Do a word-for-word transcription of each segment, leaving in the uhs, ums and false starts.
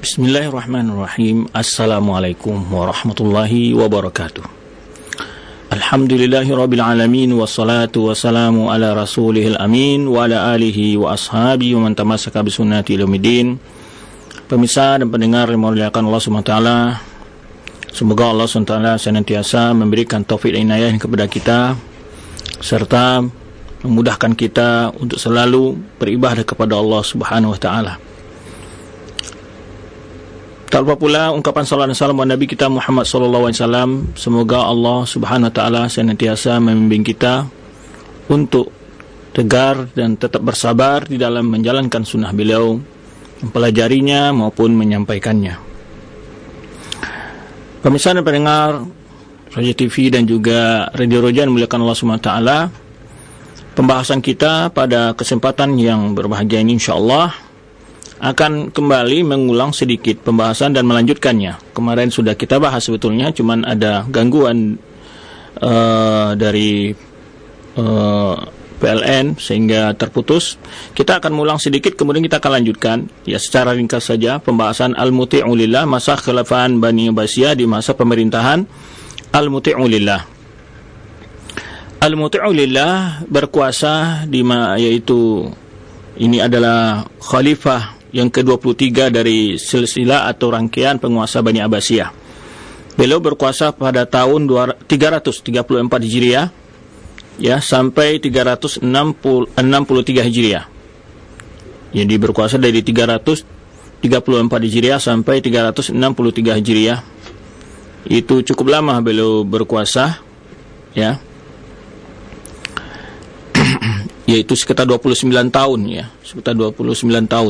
Bismillahirrahmanirrahim. Assalamualaikum warahmatullahi wabarakatuh. Alhamdulillahirabbil alamin wassalatu wassalamu ala rasulihil amin wa ala alihi wa ashabihi wa man tamassaka bi sunnati ila yaumil. Pemirsa dan pendengar yang dimuliakan Allah Subhanahu wa taala, semoga Allah Subhanahu wa taala senantiasa memberikan taufik dan inayah kepada kita serta memudahkan kita untuk selalu beribadah kepada Allah Subhanahu wa taala. Tak lupa pula ungkapan salawat dan salam kepada Nabi kita Muhammad sallallahu alaihi wasallam. Semoga Allah Subhanahu wa taala senantiasa membimbing kita untuk tegar dan tetap bersabar di dalam menjalankan sunnah beliau, mempelajarinya maupun menyampaikannya. Pemirsa dan pendengar Raja T V dan juga Radio Roja yang dimuliakan Allah Subhanahu wa taala, pembahasan kita pada kesempatan yang berbahagia ini insyaallah akan kembali mengulang sedikit pembahasan dan melanjutkannya. Kemarin sudah kita bahas sebetulnya, cuman ada gangguan uh, dari uh, P L N sehingga terputus. Kita akan mengulang sedikit, kemudian kita akan lanjutkan. Ya, secara ringkas saja pembahasan Al-Muti'u Lillah, masa khilafan Bani Abbasiyah di masa pemerintahan Al-Muti'u Lillah. Al-Muti'u Lillah berkuasa di ma- yaitu ini adalah khalifah yang ke dua puluh tiga dari silsilah atau rangkaian penguasa Bani Abbasiyah. Beliau berkuasa pada tahun tiga ratus tiga puluh empat Hijriah ya sampai tiga ratus enam puluh tiga Hijriah. Jadi berkuasa dari tiga ratus tiga puluh empat Hijriah sampai tiga ratus enam puluh tiga Hijriah. Itu cukup lama beliau berkuasa ya. Yaitu sekitar dua puluh sembilan tahun ya, sekitar dua puluh sembilan tahun.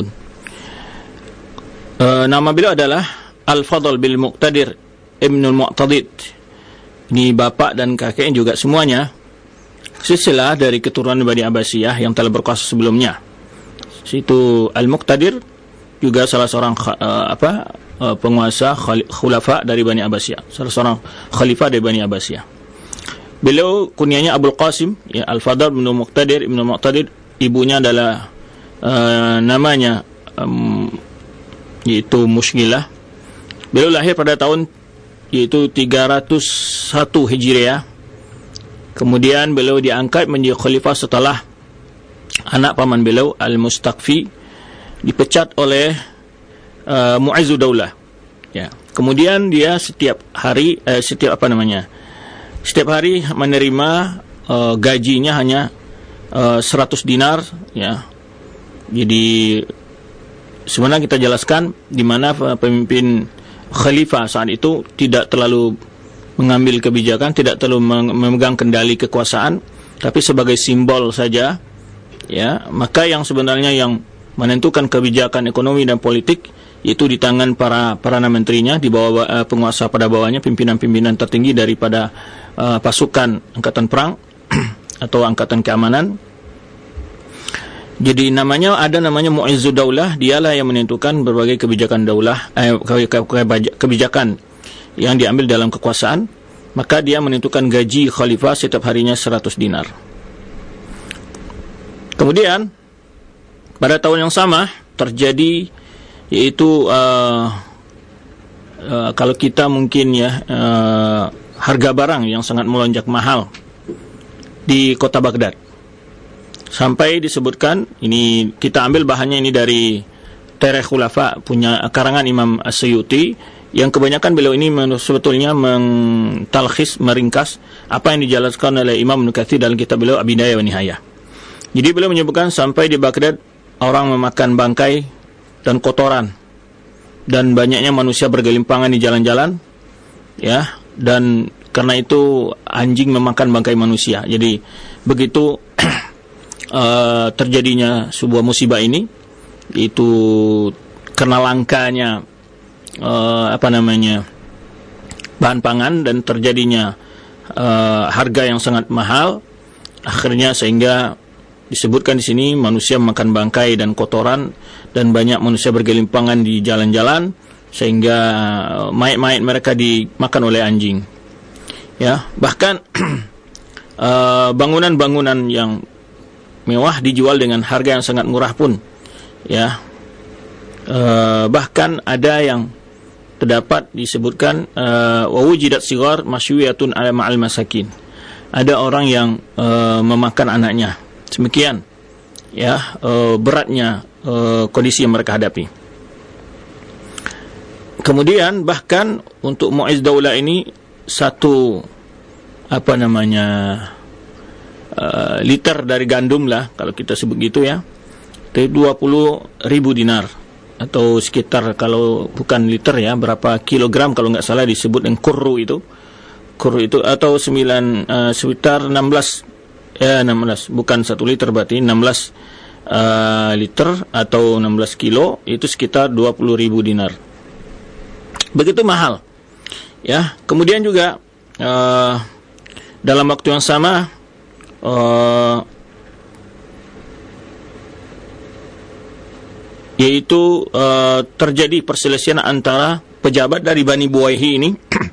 Uh, nama beliau adalah Al-Fadl bil Muqtadir Ibnul Mu'tadid. Ini bapak dan kakeknya juga semuanya silsilah dari keturunan Bani Abbasiyah yang telah berkuasa sebelumnya. Situ Al-Muqtadir juga salah seorang uh, apa uh, penguasa khulafa dari Bani Abbasiyah, salah seorang khalifah dari Bani Abbasiyah. Beliau kunyanya Abul Qasim ya, Al-Fadl bin Muqtadir Ibn Mu'tadid. Ibunya adalah uh, namanya um, yaitu Mushgilah. Beliau lahir pada tahun yaitu tiga ratus satu Hijriah. Kemudian beliau diangkat menjadi khalifah setelah anak paman beliau Al-Mustaqfi dipecat oleh uh, Mu'izzu Daulah ya. Kemudian dia setiap hari eh, setiap apa namanya setiap hari menerima uh, gajinya hanya uh, seratus dinar ya. Jadi sebenarnya kita jelaskan di mana pemimpin khalifah saat itu tidak terlalu mengambil kebijakan, tidak terlalu memegang kendali kekuasaan, tapi sebagai simbol saja ya. Maka yang sebenarnya yang menentukan kebijakan ekonomi dan politik itu di tangan para perdana menterinya, di bawah uh, penguasa pada bawahnya, pimpinan-pimpinan tertinggi daripada uh, pasukan angkatan perang atau angkatan keamanan. Jadi namanya ada namanya Mu'izzu Daulah, dialah yang menentukan berbagai kebijakan daulah eh, kebijakan yang diambil dalam kekuasaan. Maka dia menentukan gaji khalifah setiap harinya seratus dinar. Kemudian pada tahun yang sama terjadi yaitu uh, uh, kalau kita mungkin ya uh, harga barang yang sangat melonjak mahal di kota Baghdad. Sampai disebutkan, ini kita ambil bahannya ini dari Tarikh Khulafa punya karangan Imam As-Suyuti, yang kebanyakan beliau ini sebetulnya mentalkhis, meringkas apa yang dijelaskan oleh Imam Ibnu Katsir dalam kitab beliau Al-Bidayah wa Nihayah. Jadi beliau menyebutkan sampai di Baghdad orang memakan bangkai dan kotoran, dan banyaknya manusia bergelimpangan di jalan-jalan ya, dan karena itu anjing memakan bangkai manusia. Jadi begitu Uh, terjadinya sebuah musibah ini, itu karena langkanya uh, apa namanya bahan pangan dan terjadinya uh, harga yang sangat mahal, akhirnya sehingga disebutkan di sini manusia makan bangkai dan kotoran, dan banyak manusia bergelimpangan di jalan-jalan sehingga mayat-mayat mereka dimakan oleh anjing. Ya, bahkan uh, bangunan-bangunan yang mewah dijual dengan harga yang sangat murah pun, ya, Uh, bahkan ada yang terdapat disebutkan wa wujidat sighar masyuyatun ala ma'al masakin. Ada orang yang uh, memakan anaknya. Demikian ya uh, beratnya uh, kondisi yang mereka hadapi. Kemudian bahkan untuk Mu'izz Daulah ini satu apa namanya uh, liter dari gandum lah kalau kita sebut gitu ya, itu dua puluh ribu dinar. Atau sekitar kalau bukan liter ya, berapa kilogram kalau nggak salah disebut dengan kurru itu. Kurru itu atau sembilan uh, sekitar enam belas ya enam belas, bukan satu liter berarti enam belas uh, liter atau enam belas kilo, itu sekitar dua puluh ribu dinar. Begitu mahal. Ya, kemudian juga uh, dalam waktu yang sama uh, yaitu uh, terjadi perselisihan antara pejabat dari Bani Buwaihi ini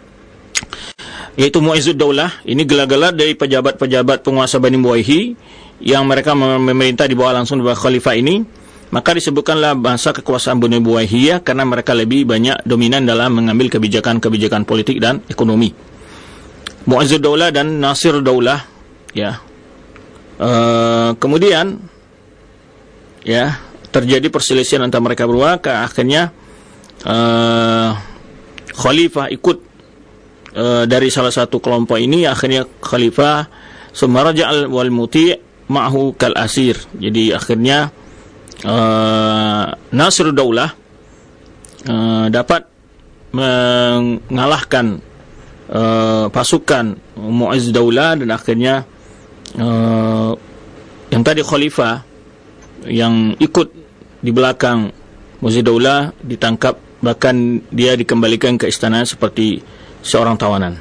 yaitu Mu'izzud Daulah. Ini gelar-gelar dari pejabat-pejabat penguasa Bani Buwaihi yang mereka memerintah di bawah langsung di bawah khalifah ini. Maka disebutkanlah bahasa kekuasaan Bani Buwaihiyah karena mereka lebih banyak dominan dalam mengambil kebijakan-kebijakan politik dan ekonomi. Mu'izzud Daulah dan Nasir Daulah ya. Uh, kemudian ya terjadi perselisihan antara mereka berdua, ke akhirnya uh, khalifah ikut uh, dari salah satu kelompok ini. Akhirnya khalifah sumaraja'al wal muti' ma'hu kal asir. Jadi akhirnya uh, Nasir Daulah uh, dapat mengalahkan uh, pasukan Mu'izz Daulah, dan akhirnya uh, yang tadi khalifah yang ikut di belakang Mu'izz Daulah ditangkap, bahkan dia dikembalikan ke istana seperti seorang tawanan.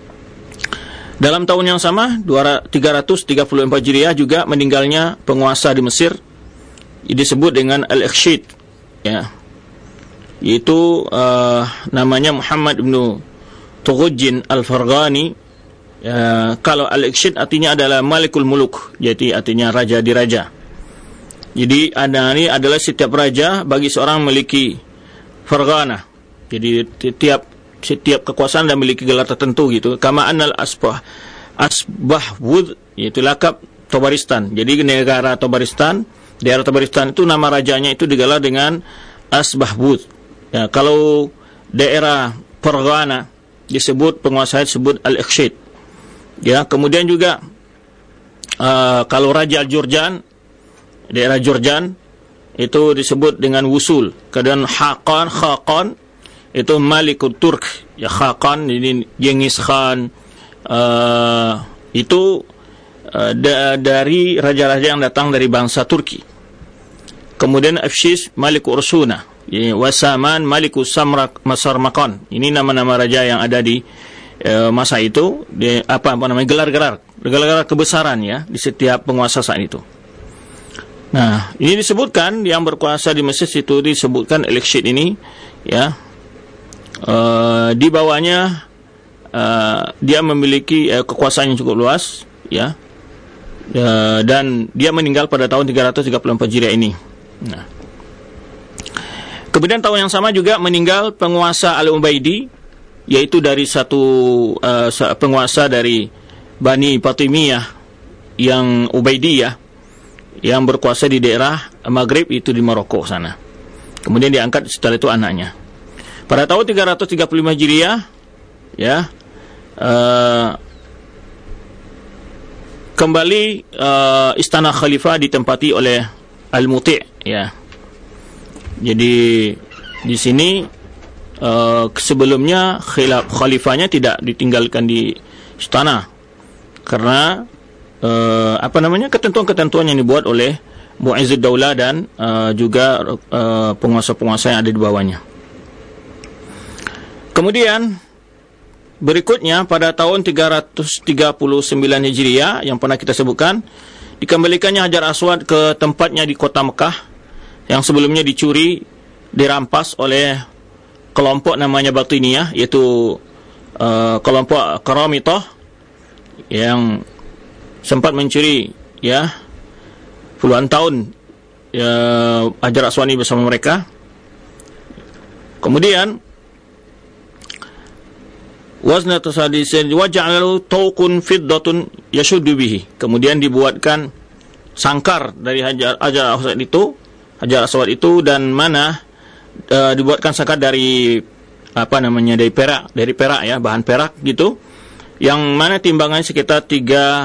Dalam tahun yang sama tiga ratus tiga puluh empat Hijriah juga meninggalnya penguasa di Mesir, disebut dengan Al-Ikhshid ya, yaitu uh, namanya Muhammad bin Tughujin Al-Farghani. Ya, kalau Al-Ikhshid artinya adalah Malikul Muluk, jadi artinya raja di raja. Jadi ada ini adalah setiap raja bagi seorang memiliki farghana. Jadi setiap setiap kekuasaan dan memiliki gelar tertentu gitu. Kama annal asbah asbahwud, yaitu lakab Tabaristan. Jadi negara Tabaristan, daerah Tabaristan itu nama rajanya itu digelar dengan Asbahwud. Ya, kalau daerah farghana disebut penguasa disebut Al-Ikhshid. Ya, kemudian juga uh, kalau Raja Al-Jurjan, daerah Jurjan itu disebut dengan Wusul. Kemudian Haqqan, Khaqan itu Malikul Turk. Ya, Khaqan ini Genghis Khan, uh, itu uh, da dari raja-raja yang datang dari bangsa Turki. Kemudian Afshis Malik Ursuna, ya, Wasaman Malik Samrak Masarmakan. Ini nama-nama raja yang ada di uh, masa itu, di, apa apa namanya gelar-gelar, gelar-gelar kebesaran ya di setiap penguasa saat itu. Nah, ini disebutkan yang berkuasa di Mesir itu disebutkan Al-Ikhshid ini ya. Uh, di bawahnya uh, dia memiliki uh, kekuasaan yang cukup luas ya. Uh, dan dia meninggal pada tahun tiga ratus tiga puluh empat Hijriah ini. Nah. Kemudian tahun yang sama juga meninggal penguasa Al-Ubaidi, yaitu dari satu uh, penguasa dari Bani Fatimiyah yang Ubaidiyah, yang berkuasa di daerah Maghrib, itu di Maroko sana. Kemudian diangkat setelah itu anaknya. Pada tahun tiga ratus tiga puluh lima Hijriah ya, uh, kembali uh, istana khalifah ditempati oleh Al-Muti' ya. Jadi di sini uh, sebelumnya khilaf khalifahnya tidak ditinggalkan di istana karena Uh, apa namanya ketentuan-ketentuan yang dibuat oleh Mu'izzud Daulah dan uh, juga uh, penguasa-penguasa yang ada di bawahnya. Kemudian berikutnya pada tahun tiga ratus tiga puluh sembilan Hijriah yang pernah kita sebutkan, dikembalikannya Hajar Aswad ke tempatnya di kota Mekah yang sebelumnya dicuri, dirampas oleh kelompok namanya Batiniyah, yaitu uh, kelompok Qaramitah yang sempat mencuri ya puluhan tahun ya Hajar Aswad bersama mereka. Kemudian wazna tasadisin wa ja'alahu tawqun fiddatun yashuddu bihi. Kemudian dibuatkan sangkar dari hajar hajar aswad itu, hajar aswad itu dan mana e, dibuatkan sangkar dari apa namanya dari perak, dari perak ya, bahan perak gitu. Yang mana timbangannya sekitar tiga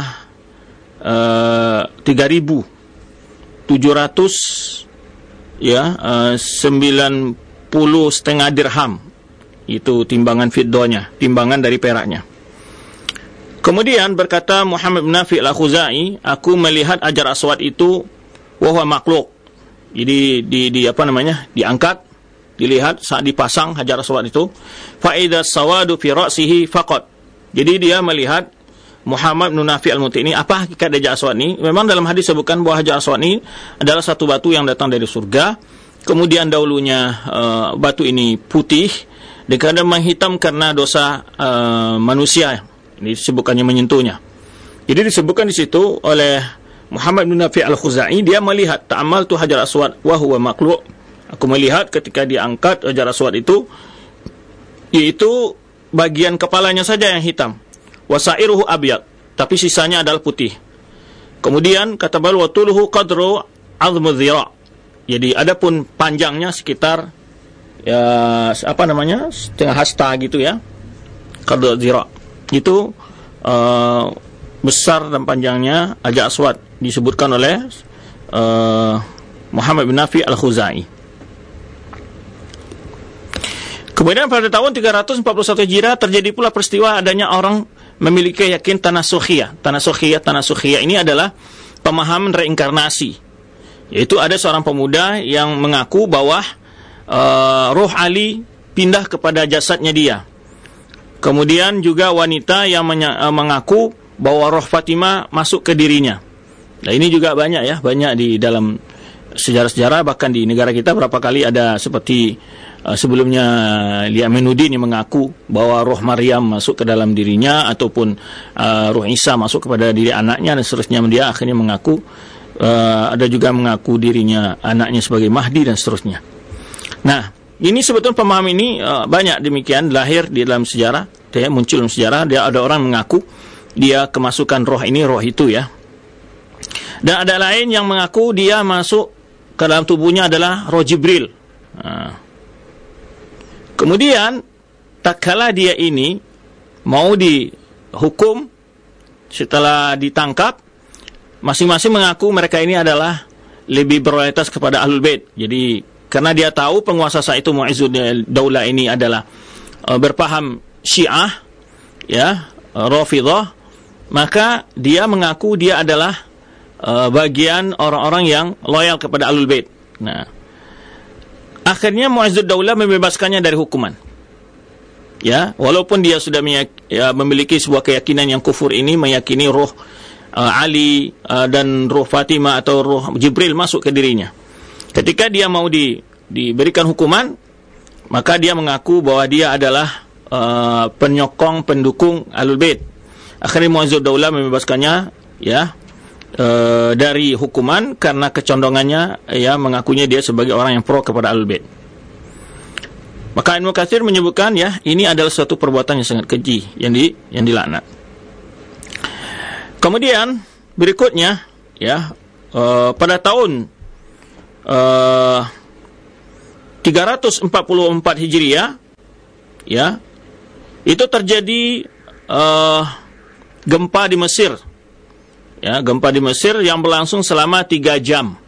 tiga ribu tujuh ratus ya uh, sembilan puluh setengah dirham. Itu timbangan fiddohnya, timbangan dari peraknya. Kemudian berkata Muhammad bin Nafi al-Khuzai, aku melihat hajar aswad itu wahwa makhluk. Jadi di, di apa namanya? diangkat, dilihat saat dipasang hajar aswad itu, fa idza sawadu fi ra'sihi faqat. Jadi dia melihat Muhammad bin Nafi al-Muti ini, apa hakikat hajar aswad ini? Memang dalam hadis sebutkan bahwa hajar aswad ini adalah satu batu yang datang dari surga. Kemudian dahulunya uh, batu ini putih, dan kadang menghitam karena dosa uh, manusia. Ini disebutkannya menyentuhnya. Jadi disebutkan di situ oleh Muhammad bin Nafi al-Khuzai, dia melihat ta'amal tu hajar aswad wa huwa makhluk. Aku melihat ketika diangkat hajar aswad itu, yaitu bagian kepalanya saja yang hitam. Wasairuhu abyad, tapi sisanya adalah putih. Kemudian kata bal wa tuluhu qadru azmu dhira. Jadi adapun panjangnya sekitar ya apa namanya? setengah hasta gitu ya. Qadru dhira. Itu uh, besar dan panjangnya hajar aswad disebutkan oleh uh, Muhammad bin Nafi al-Khuzai. Kemudian pada tahun tiga ratus empat puluh satu Hijriah terjadi pula peristiwa adanya orang memiliki yakin tanasukhiyah. Tanasukhiyah, tanasukhiyah ini adalah pemahaman reinkarnasi. Yaitu ada seorang pemuda yang mengaku bahwa uh, roh Ali pindah kepada jasadnya dia. Kemudian juga wanita yang menya- uh, mengaku bahwa roh Fatimah masuk ke dirinya. Nah ini juga banyak ya, banyak di dalam sejarah-sejarah, bahkan di negara kita berapa kali ada seperti uh, sebelumnya Li Aminuddin yang mengaku bahwa roh Maryam masuk ke dalam dirinya, ataupun uh, roh Isa masuk kepada diri anaknya dan seterusnya. Dia akhirnya mengaku uh, ada juga mengaku dirinya anaknya sebagai Mahdi dan seterusnya. Nah, ini sebetulnya pemahaman ini uh, banyak demikian lahir di dalam sejarah, dia muncul dalam sejarah. Dia ada orang mengaku dia kemasukan roh ini, roh itu ya. Dan ada lain yang mengaku dia masuk ke dalam tubuhnya adalah roh Jibril. Nah. Kemudian tak kala dia ini mau dihukum setelah ditangkap, masing-masing mengaku mereka ini adalah lebih berloyalitas kepada Ahlul Bait. Jadi karena dia tahu penguasa saat itu Mu'izzuddin Daulah ini adalah uh, berpaham Syiah ya, Rafidhah, maka dia mengaku dia adalah Uh, bagian orang-orang yang loyal kepada Ahlul Bait. Nah, akhirnya Mu'izzuddin Daulah membebaskannya dari hukuman. Ya, walaupun dia sudah meyak- ya, memiliki sebuah keyakinan yang kufur ini, meyakini roh uh, Ali uh, dan roh Fatimah atau roh Jibril masuk ke dirinya. Ketika dia mau di, diberikan hukuman, maka dia mengaku bahwa dia adalah uh, penyokong, pendukung Ahlul Bait. Akhirnya Mu'izzuddin Daulah membebaskannya ya, Uh, dari hukuman karena kecondongannya ya mengakunya dia sebagai orang yang pro kepada Ahlul Bait. Maka Ibnu Katsir menyebutkan ya, ini adalah suatu perbuatan yang sangat keji yang di yang dilaknat. Kemudian berikutnya ya, uh, pada tahun uh, tiga ratus empat puluh empat Hijriah ya, itu terjadi uh, gempa di Mesir. Ya, gempa di Mesir yang berlangsung selama tiga jam.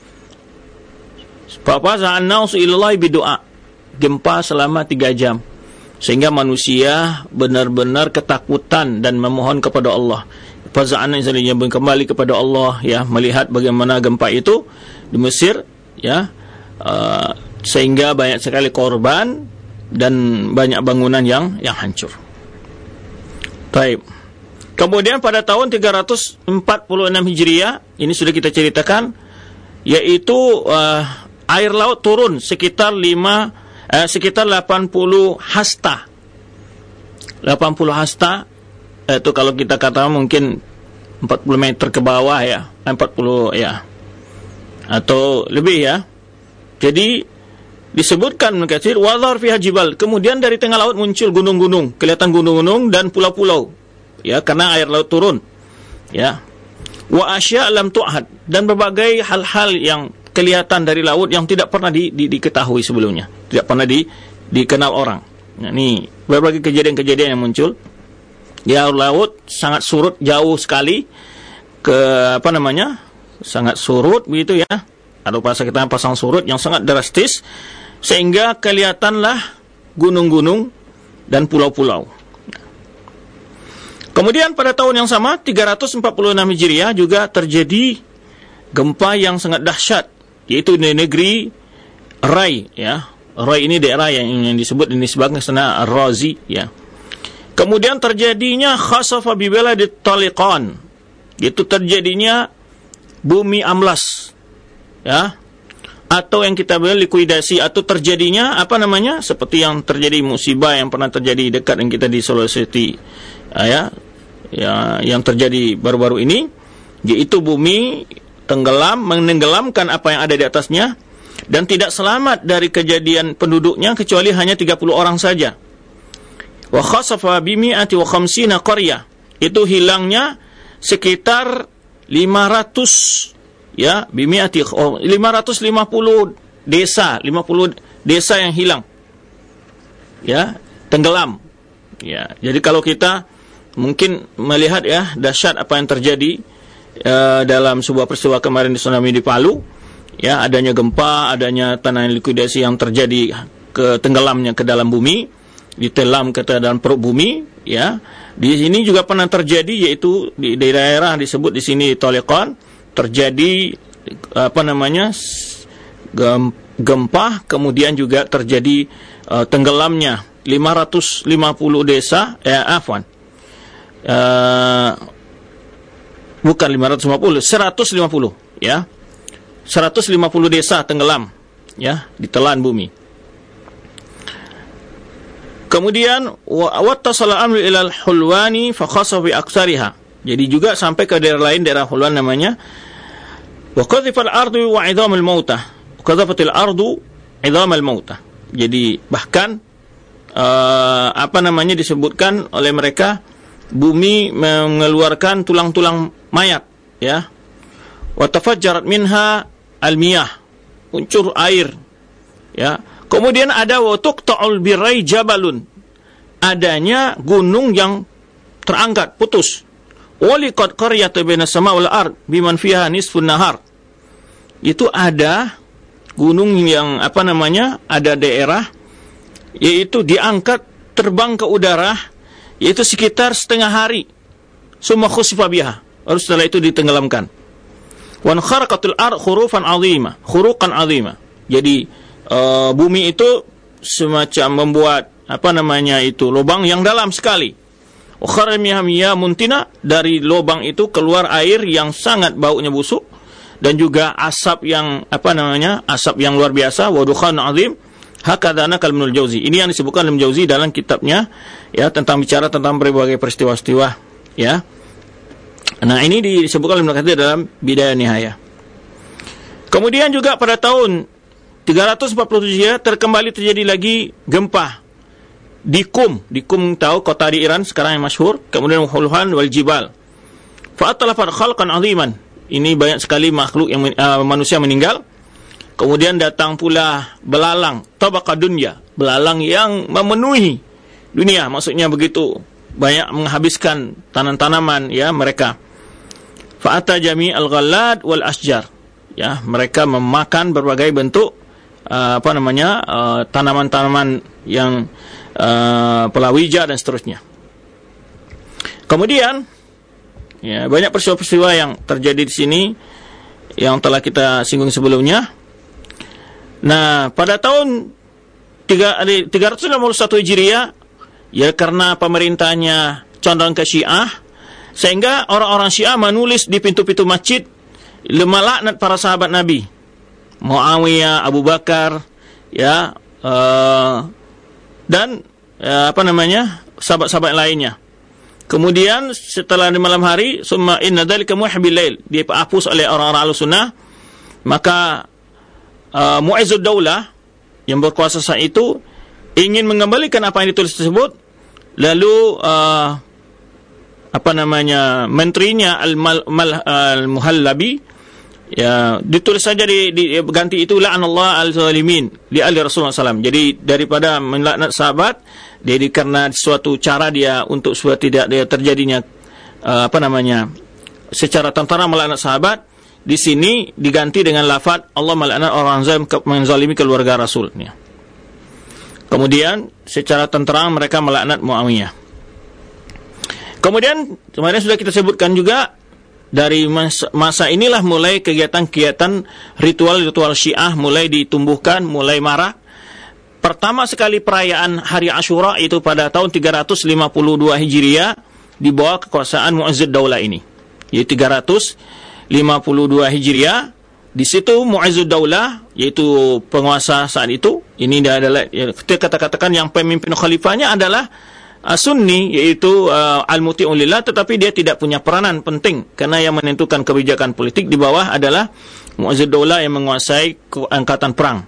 Bapak za'annasu ilallahi bidu'a. Gempa selama tiga jam. Sehingga manusia benar-benar ketakutan dan memohon kepada Allah. Faza'anna insaniya kembali kepada Allah ya, melihat bagaimana gempa itu di Mesir ya, uh, sehingga banyak sekali korban dan banyak bangunan yang yang hancur. Baik. Kemudian pada tahun tiga ratus empat puluh enam Hijriah, ini sudah kita ceritakan, yaitu uh, air laut turun sekitar lima eh, sekitar delapan puluh hasta. delapan puluh hasta itu kalau kita katakan mungkin empat puluh meter ke bawah ya, empat puluh ya. Atau lebih ya. Jadi disebutkan Ibnu Katsir wa dhahar fiha jibal, kemudian dari tengah laut muncul gunung-gunung, kelihatan gunung-gunung dan pulau-pulau, ya, karena air laut turun, ya. Wa asya' lam tu'had, dan berbagai hal-hal yang kelihatan dari laut yang tidak pernah di, di, diketahui sebelumnya, tidak pernah di, dikenal orang. Nah, ini berbagai kejadian-kejadian yang muncul. Ya, laut sangat surut jauh sekali ke apa namanya? sangat surut begitu, ya. Atau bahasa kita pasang surut yang sangat drastis sehingga kelihatanlah gunung-gunung dan pulau-pulau. Kemudian pada tahun yang sama tiga ratus empat puluh enam Hijriah juga terjadi gempa yang sangat dahsyat, yaitu di negeri Rai, ya. Rai ini daerah yang, yang disebut ini sebagai sana Ar-Razi, ya. Kemudian terjadinya khasafa bi baladi Taliqan, itu terjadinya bumi amblas, ya, atau yang kita bilang likuidasi, atau terjadinya apa namanya, seperti yang terjadi musibah yang pernah terjadi dekat dengan kita di Sulawesi, ya, ya, yang terjadi baru-baru ini, yaitu bumi tenggelam, menenggelamkan apa yang ada di atasnya, dan tidak selamat dari kejadian penduduknya kecuali hanya tiga puluh orang saja. Wa khasafa bi mi'ati wa khamsina qaryah, itu hilangnya sekitar lima ratus, ya, bi mi'ati lima ratus lima puluh desa, lima puluh desa yang hilang, ya, tenggelam, ya. Jadi kalau kita mungkin melihat, ya, dahsyat apa yang terjadi uh, dalam sebuah peristiwa kemarin di tsunami di Palu, ya, adanya gempa, adanya tanah likuidasi yang terjadi, ke tenggelamnya ke dalam bumi, ditelam ke dalam perut bumi, ya. Di sini juga pernah terjadi, yaitu di daerah disebut di sini Taliqan, terjadi apa namanya gempa, kemudian juga terjadi uh, tenggelamnya lima ratus lima puluh desa, eh afwan. Uh, bukan lima ratus lima puluh, seratus lima puluh, ya. seratus lima puluh desa tenggelam, ya, ditelan bumi. Kemudian wattasala amru ilal Hulwani fa khasaf bi aktsariha. Jadi juga sampai ke daerah lain, daerah Hulwan namanya. Wa qadhifal ardu wa 'idhamul mautah. Qadhafatil ardu 'idhamal mautah. Jadi bahkan uh, apa namanya disebutkan oleh mereka, bumi mengeluarkan tulang-tulang mayat, ya. Wa tafajjarat minha al-miyah, muncul air, ya. Kemudian ada wa tuqta'ul birai jabalun, adanya gunung yang terangkat, putus. Waliqad qaryatu bainas sama' wal ard biman fiha nisfun nahar. Itu ada gunung yang apa namanya, ada daerah yaitu diangkat terbang ke udara, yaitu sekitar setengah hari. Summa khusifa biha, lalu setelah itu ditenggelamkan. Wan kharaqatul ard khurufan 'azima, khuruqan 'azima. Jadi uh, bumi itu semacam membuat apa namanya itu lubang yang dalam sekali. Ukharamiya muntina, dari lubang itu keluar air yang sangat baunya busuk, dan juga asap yang apa namanya, asap yang luar biasa. Wa dukhan 'azim. Hakadana Ibnul Jauzi. Ini yang disebutkan Ibnu Jauzi dalam kitabnya, ya, tentang bicara tentang berbagai peristiwa-peristiwa, ya. Nah, ini disebutkan Ibnu Katsir dalam Bidayah Nihayah. Kemudian juga pada tahun tiga ratus empat puluh tujuh terkembali terjadi lagi gempa di Qum. Di Qum tahu kota di Iran sekarang yang masyhur. Kemudian Hulhan wal Jibal. Fa atlafat khalqan 'aziman. Ini banyak sekali makhluk yang uh, manusia meninggal. Kemudian datang pula belalang, tabaqa dunya, belalang yang memenuhi dunia, maksudnya begitu banyak menghabiskan tanam-tanaman, ya, mereka. Fa'ata jami al-ghallad wal asjar, ya, mereka memakan berbagai bentuk uh, apa namanya uh, tanaman-tanaman yang uh, pelawija dan seterusnya. Kemudian, ya, banyak peristiwa-peristiwa yang terjadi di sini yang telah kita singgung sebelumnya. Nah, pada tahun tiga ratus enam puluh satu Hijriah, ya, karena pemerintahnya condong ke Syiah, sehingga orang-orang Syiah menulis di pintu-pintu masjid melaknat para sahabat Nabi, Muawiyah, Abu Bakar, ya, uh, dan uh, apa namanya sahabat-sahabat lainnya. Kemudian setelah di malam hari, summa inna dzalika muhbil lail, dihapus oleh orang-orang Ahlussunnah, maka Uh, Mu'izzud Daulah, yang berkuasa saat itu ingin mengembalikan apa yang ditulis tersebut, lalu uh, apa namanya menterinya Al-Muhallabi, ya ditulis saja di, di ganti itu la'anallah al-zalimin li ali Rasulullah sallallahu alaihi wasallam. Jadi daripada melaknat sahabat, jadi karena suatu cara dia untuk supaya tidak dia terjadinya uh, apa namanya secara tentara melaknat sahabat, di sini diganti dengan lafaz Allah melaknat orang zalim menzalimi keluarga Rasulnya. Kemudian secara tenterang mereka melaknat Muawiyah. Kemudian kemarin sudah kita sebutkan juga, dari masa, masa inilah mulai kegiatan-kegiatan ritual-ritual Syiah mulai ditumbuhkan, mulai marak. Pertama sekali perayaan Hari Asyura itu pada tahun tiga ratus lima puluh dua Hijriah di bawah kekuasaan Mu'azzid Daulah ini. Yaitu tiga ratus lima puluh dua Hijriah. Di situ Mu'azzid Daulah, yaitu penguasa saat itu, ini dia adalah, ya, kita katakan yang pemimpin khalifahnya adalah uh, Sunni, yaitu uh, Al-Muti'un Lillah, tetapi dia tidak punya peranan penting karena yang menentukan kebijakan politik di bawah adalah Mu'azzid Daulah yang menguasai angkatan perang.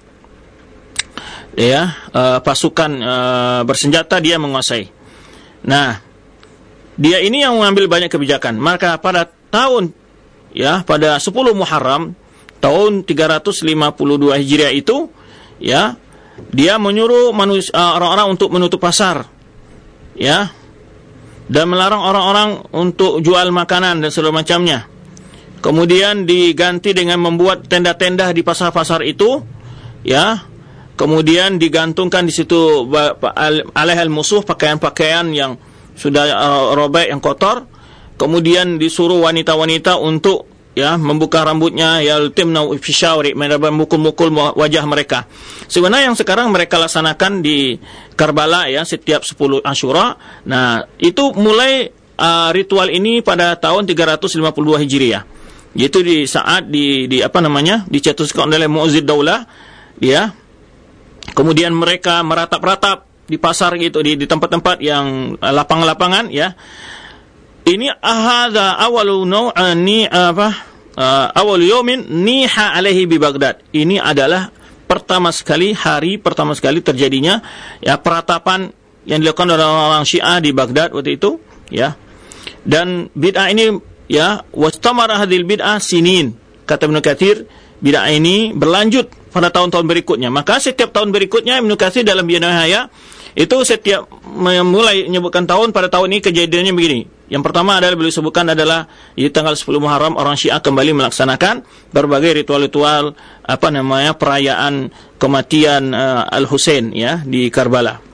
Ya, uh, pasukan uh, bersenjata dia menguasai. Nah, dia ini yang mengambil banyak kebijakan. Maka pada tahun ya pada sepuluh Muharram tahun tiga ratus lima puluh dua Hijriah itu, ya, dia menyuruh manusia, uh, orang-orang untuk menutup pasar, ya, dan melarang orang-orang untuk jual makanan dan segala macamnya. Kemudian diganti dengan membuat tenda-tenda di pasar-pasar itu, ya. Kemudian digantungkan di situ alaihal musuh, pakaian-pakaian yang sudah uh, robek, yang kotor. Kemudian disuruh wanita-wanita untuk, ya, membuka rambutnya, ya, timna fi syawri, memukul-mukul wajah mereka. Sebenarnya yang sekarang mereka laksanakan di Karbala, ya, setiap sepuluh Asyura. Nah, itu mulai uh, ritual ini pada tahun tiga ratus lima puluh dua Hijriah. Yaitu di saat di di apa namanya? dicetuskan oleh Mu'azzid Daulah, ya. Kemudian mereka meratap-ratap di pasar gitu, di di tempat-tempat yang uh, lapang-lapangan, ya. Ini ahada awalu nau'ani apa uh, awal yaumin niha alaihi bi Baghdad. Ini adalah pertama sekali hari pertama sekali terjadinya, ya, peratapan yang dilakukan oleh orang Syiah di Baghdad waktu itu, ya. Dan bid'ah ini, ya, wastamara hadhil bid'ah sinin. Kata Ibnu Katsir, bid'ah ini berlanjut pada tahun-tahun berikutnya. Maka setiap tahun berikutnya Ibnu Katsir dalam Bidaayah itu setiap mulai menyebutkan tahun, pada tahun ini kejadiannya begini. Yang pertama adalah beliau sebutkan adalah di tanggal sepuluh Muharram orang Syiah kembali melaksanakan berbagai ritual-ritual apa namanya perayaan kematian uh, Al-Husain, ya, di Karbala.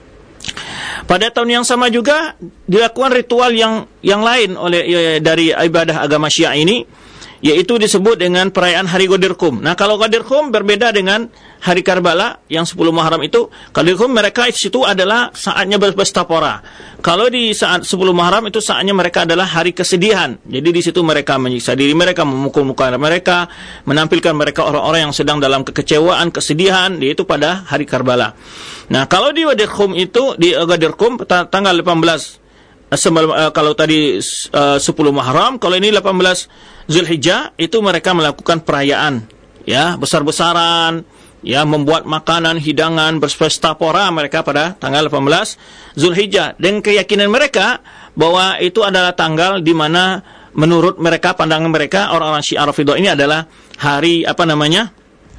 Pada tahun yang sama juga dilakukan ritual yang yang lain oleh ya, dari ibadah agama Syiah ini, yaitu disebut dengan perayaan Hari Ghadir Qum. Nah, kalau Ghadir Qum berbeda dengan Hari Karbala yang sepuluh Muharram itu. Ghadir Qum mereka itu adalah saatnya berpesta pora. Kalau di saat sepuluh Muharram itu saatnya mereka adalah hari kesedihan. Jadi di situ mereka menyiksa diri mereka, memukul muka mereka, menampilkan mereka orang-orang yang sedang dalam kekecewaan, kesedihan, yaitu pada Hari Karbala. Nah, kalau di Ghadir Qum itu, di Ghadir Qum tanggal delapan belas Sebelum, uh, kalau tadi uh, sepuluh Muharram, kalau ini delapan belas Zulhijjah, itu mereka melakukan perayaan, ya, besar-besaran, ya, membuat makanan, hidangan, berpesta pora mereka pada tanggal delapan belas Zulhijjah. Dan keyakinan mereka bahwa itu adalah tanggal di mana menurut mereka, pandangan mereka, orang-orang Syiah Rafidhah ini adalah hari apa namanya?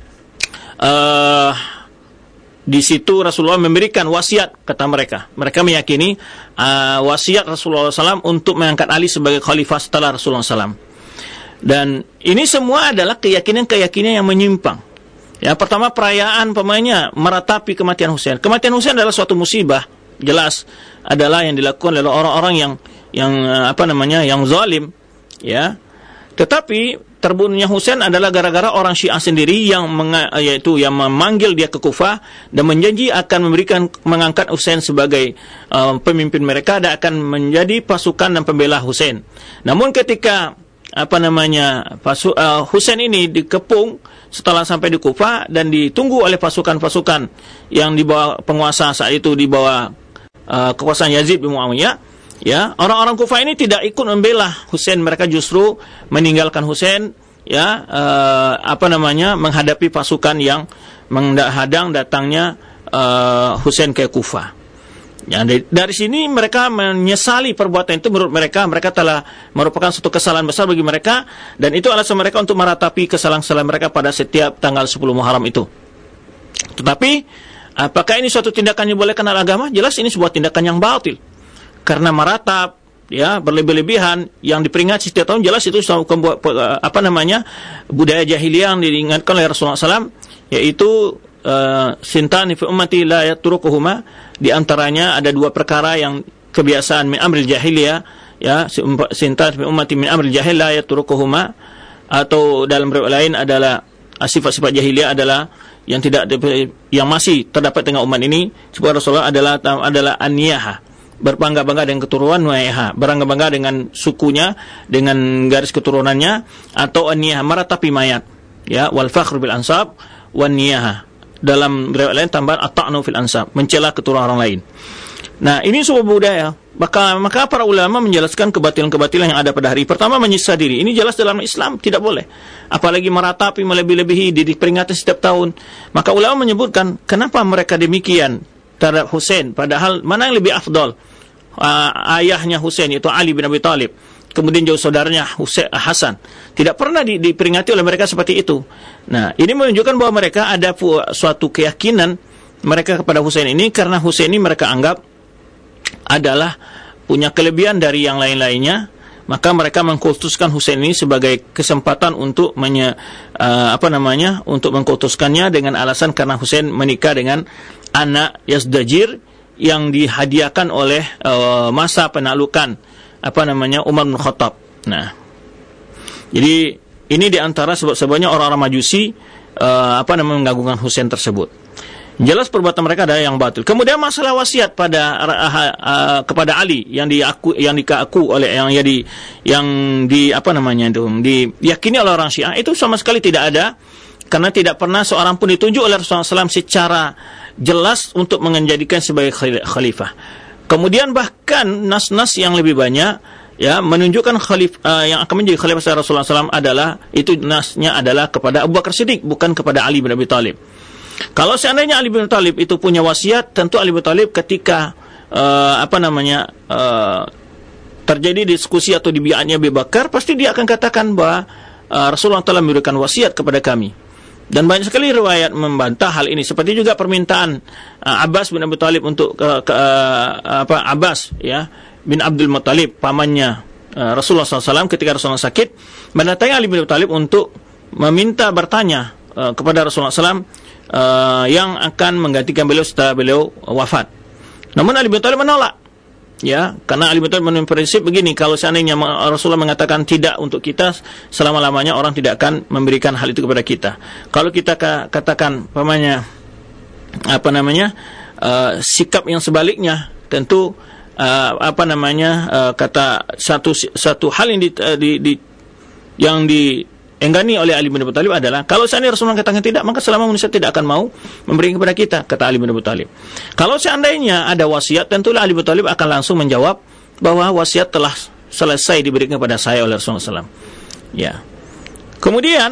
Uh, Di situ Rasulullah memberikan wasiat, kata mereka. Mereka meyakini uh, wasiat Rasulullah shallallahu alaihi wasallam untuk mengangkat Ali sebagai khalifah setelah Rasulullah shallallahu alaihi wasallam. Dan ini semua adalah keyakinan-keyakinan yang menyimpang. Ya, pertama perayaan pemainnya meratapi kematian Husain. Kematian Husain adalah suatu musibah, jelas adalah yang dilakukan oleh orang-orang yang yang uh, apa namanya, yang zalim, ya. Tetapi terbunuhnya Husain adalah gara-gara orang Syiah sendiri yang menga, yaitu yang memanggil dia ke Kufah dan menjanji akan memberikan mengangkat Husain sebagai uh, pemimpin mereka dan akan menjadi pasukan dan pembela Husain. Namun ketika apa namanya pasu, uh, Husain ini dikepung setelah sampai di Kufah dan ditunggu oleh pasukan-pasukan yang di bawah penguasa saat itu, di bawah uh, kekuasaan Yazid bin Muawiyah. Ya, orang-orang Kufah ini tidak ikut membela Husain, mereka justru meninggalkan Husain, ya, uh, apa namanya, menghadapi pasukan yang menghadang datangnya uh, Husain ke Kufah. Ya, dari, dari sini mereka menyesali perbuatan itu. Menurut mereka, mereka telah merupakan suatu kesalahan besar bagi mereka, dan itu alasan mereka untuk meratapi kesalahan-kesalahan mereka pada setiap tanggal sepuluh Muharram itu. Tetapi apakah ini suatu tindakan yang dibolehkan dalam agama? Jelas ini sebuah tindakan yang batil, karena meratap, ya, berlebih-lebihan yang diperingati setiap tahun, jelas itu apa namanya budaya jahiliyah yang diingatkan oleh Rasulullah shallallahu alaihi wasallam, yaitu Uh, sintani fi ummati la yatrukuhuma. Di antaranya ada dua perkara yang kebiasaan min amril jahiliyah, ya, sintani fi ummati min amril jahil la yatrukuhuma, atau dalam riwayat lain adalah sifat-sifat jahiliyah adalah yang tidak yang masih terdapat dengan umat ini. Sebab Rasulullah adalah adalah an-niyaha, berbangga-bangga dengan keturunan, waiha, berbangga-bangga dengan sukunya, dengan garis keturunannya, atau an-niyaha, meratapi mayat, ya, wal fakhr bil ansab wan niyaha. Dalam riwayat lain tambahan at-ta'nu fil ansab, mencela keturunan orang lain. Nah, ini sebuah budaya. Maka maka para ulama menjelaskan kebatilan-kebatilan yang ada pada hari pertama, menyiksa diri. Ini jelas dalam Islam tidak boleh. Apalagi meratapi, melebih-lebihi, diperingati setiap tahun. Maka ulama menyebutkan kenapa mereka demikian terhadap Husain, padahal mana yang lebih afdal? Uh, ayahnya Husain, yaitu Ali bin Abi Thalib, kemudian jauh saudaranya Husain, Hasan, tidak pernah di, diperingati oleh mereka seperti itu. Nah, ini menunjukkan bahwa mereka ada suatu keyakinan mereka kepada Husain ini, karena Husain ini mereka anggap adalah punya kelebihan dari yang lain-lainnya, maka mereka mengkultuskan Husain ini sebagai kesempatan untuk menye, uh, apa namanya untuk mengkultuskannya dengan alasan karena Husain menikah dengan anak Yazdajir yang dihadiahkan oleh uh, masa penaklukan apa namanya Umar bin Khattab. Nah, jadi ini diantara sebab-sebabnya orang-orang Majusi uh, apa namanya menggagungkan Husain tersebut. Jelas perbuatan mereka ada yang batil. Kemudian masalah wasiat pada uh, uh, kepada Ali yang diaku yang dikaku oleh yang jadi yang di apa namanya itu diyakini oleh orang Syiah, itu sama sekali tidak ada, karena tidak pernah seorang pun ditunjuk oleh Rasulullah shallallahu alaihi wasallam secara jelas untuk menjadikan sebagai khalifah. Kemudian bahkan nas-nas yang lebih banyak, ya, menunjukkan khalif uh, yang akan menjadi khalifah Rasulullah shallallahu alaihi wasallam adalah itu nasnya adalah kepada Abu Bakar Siddiq, bukan kepada Ali bin Abi Thalib. Kalau seandainya Ali bin Abi Thalib itu punya wasiat, tentu Ali bin Abi Thalib ketika uh, apa namanya uh, terjadi diskusi atau di bi'atnya Abu Bakar, pasti dia akan katakan bahwa uh, Rasulullah telah memberikan wasiat kepada kami. Dan banyak sekali riwayat membantah hal ini, seperti juga permintaan uh, Abbas bin Abi Thalib untuk uh, ke, uh, apa Abbas, ya, bin Abdul Muttalib, pamannya uh, Rasulullah shallallahu alaihi wasallam, ketika Rasulullah sakit, mendatangi Ali bin Abi Thalib untuk meminta bertanya uh, kepada Rasulullah shallallahu alaihi wasallam uh, yang akan menggantikan beliau setelah beliau wafat. Namun Ali bin Abi Thalib menolak, ya, karena Ali bin Abi Thalib memiliki prinsip begini, kalau seandainya Rasulullah mengatakan tidak untuk kita, selama-lamanya orang tidak akan memberikan hal itu kepada kita. Kalau kita katakan pamannya apa namanya uh, sikap yang sebaliknya, tentu uh, apa namanya uh, kata satu satu hal yang di, uh, di, di yang dienggani oleh Ali bin Abi Thalib adalah, kalau seandainya Rasulullah katakan tidak, maka selama manusia tidak akan mau memberikan kepada kita, kata Ali bin Abi Thalib. Kalau seandainya ada wasiat, tentulah Ali bin Abi Thalib akan langsung menjawab bahwa wasiat telah selesai diberikan kepada saya oleh Rasulullah shallallahu alaihi wasallam. Ya. Kemudian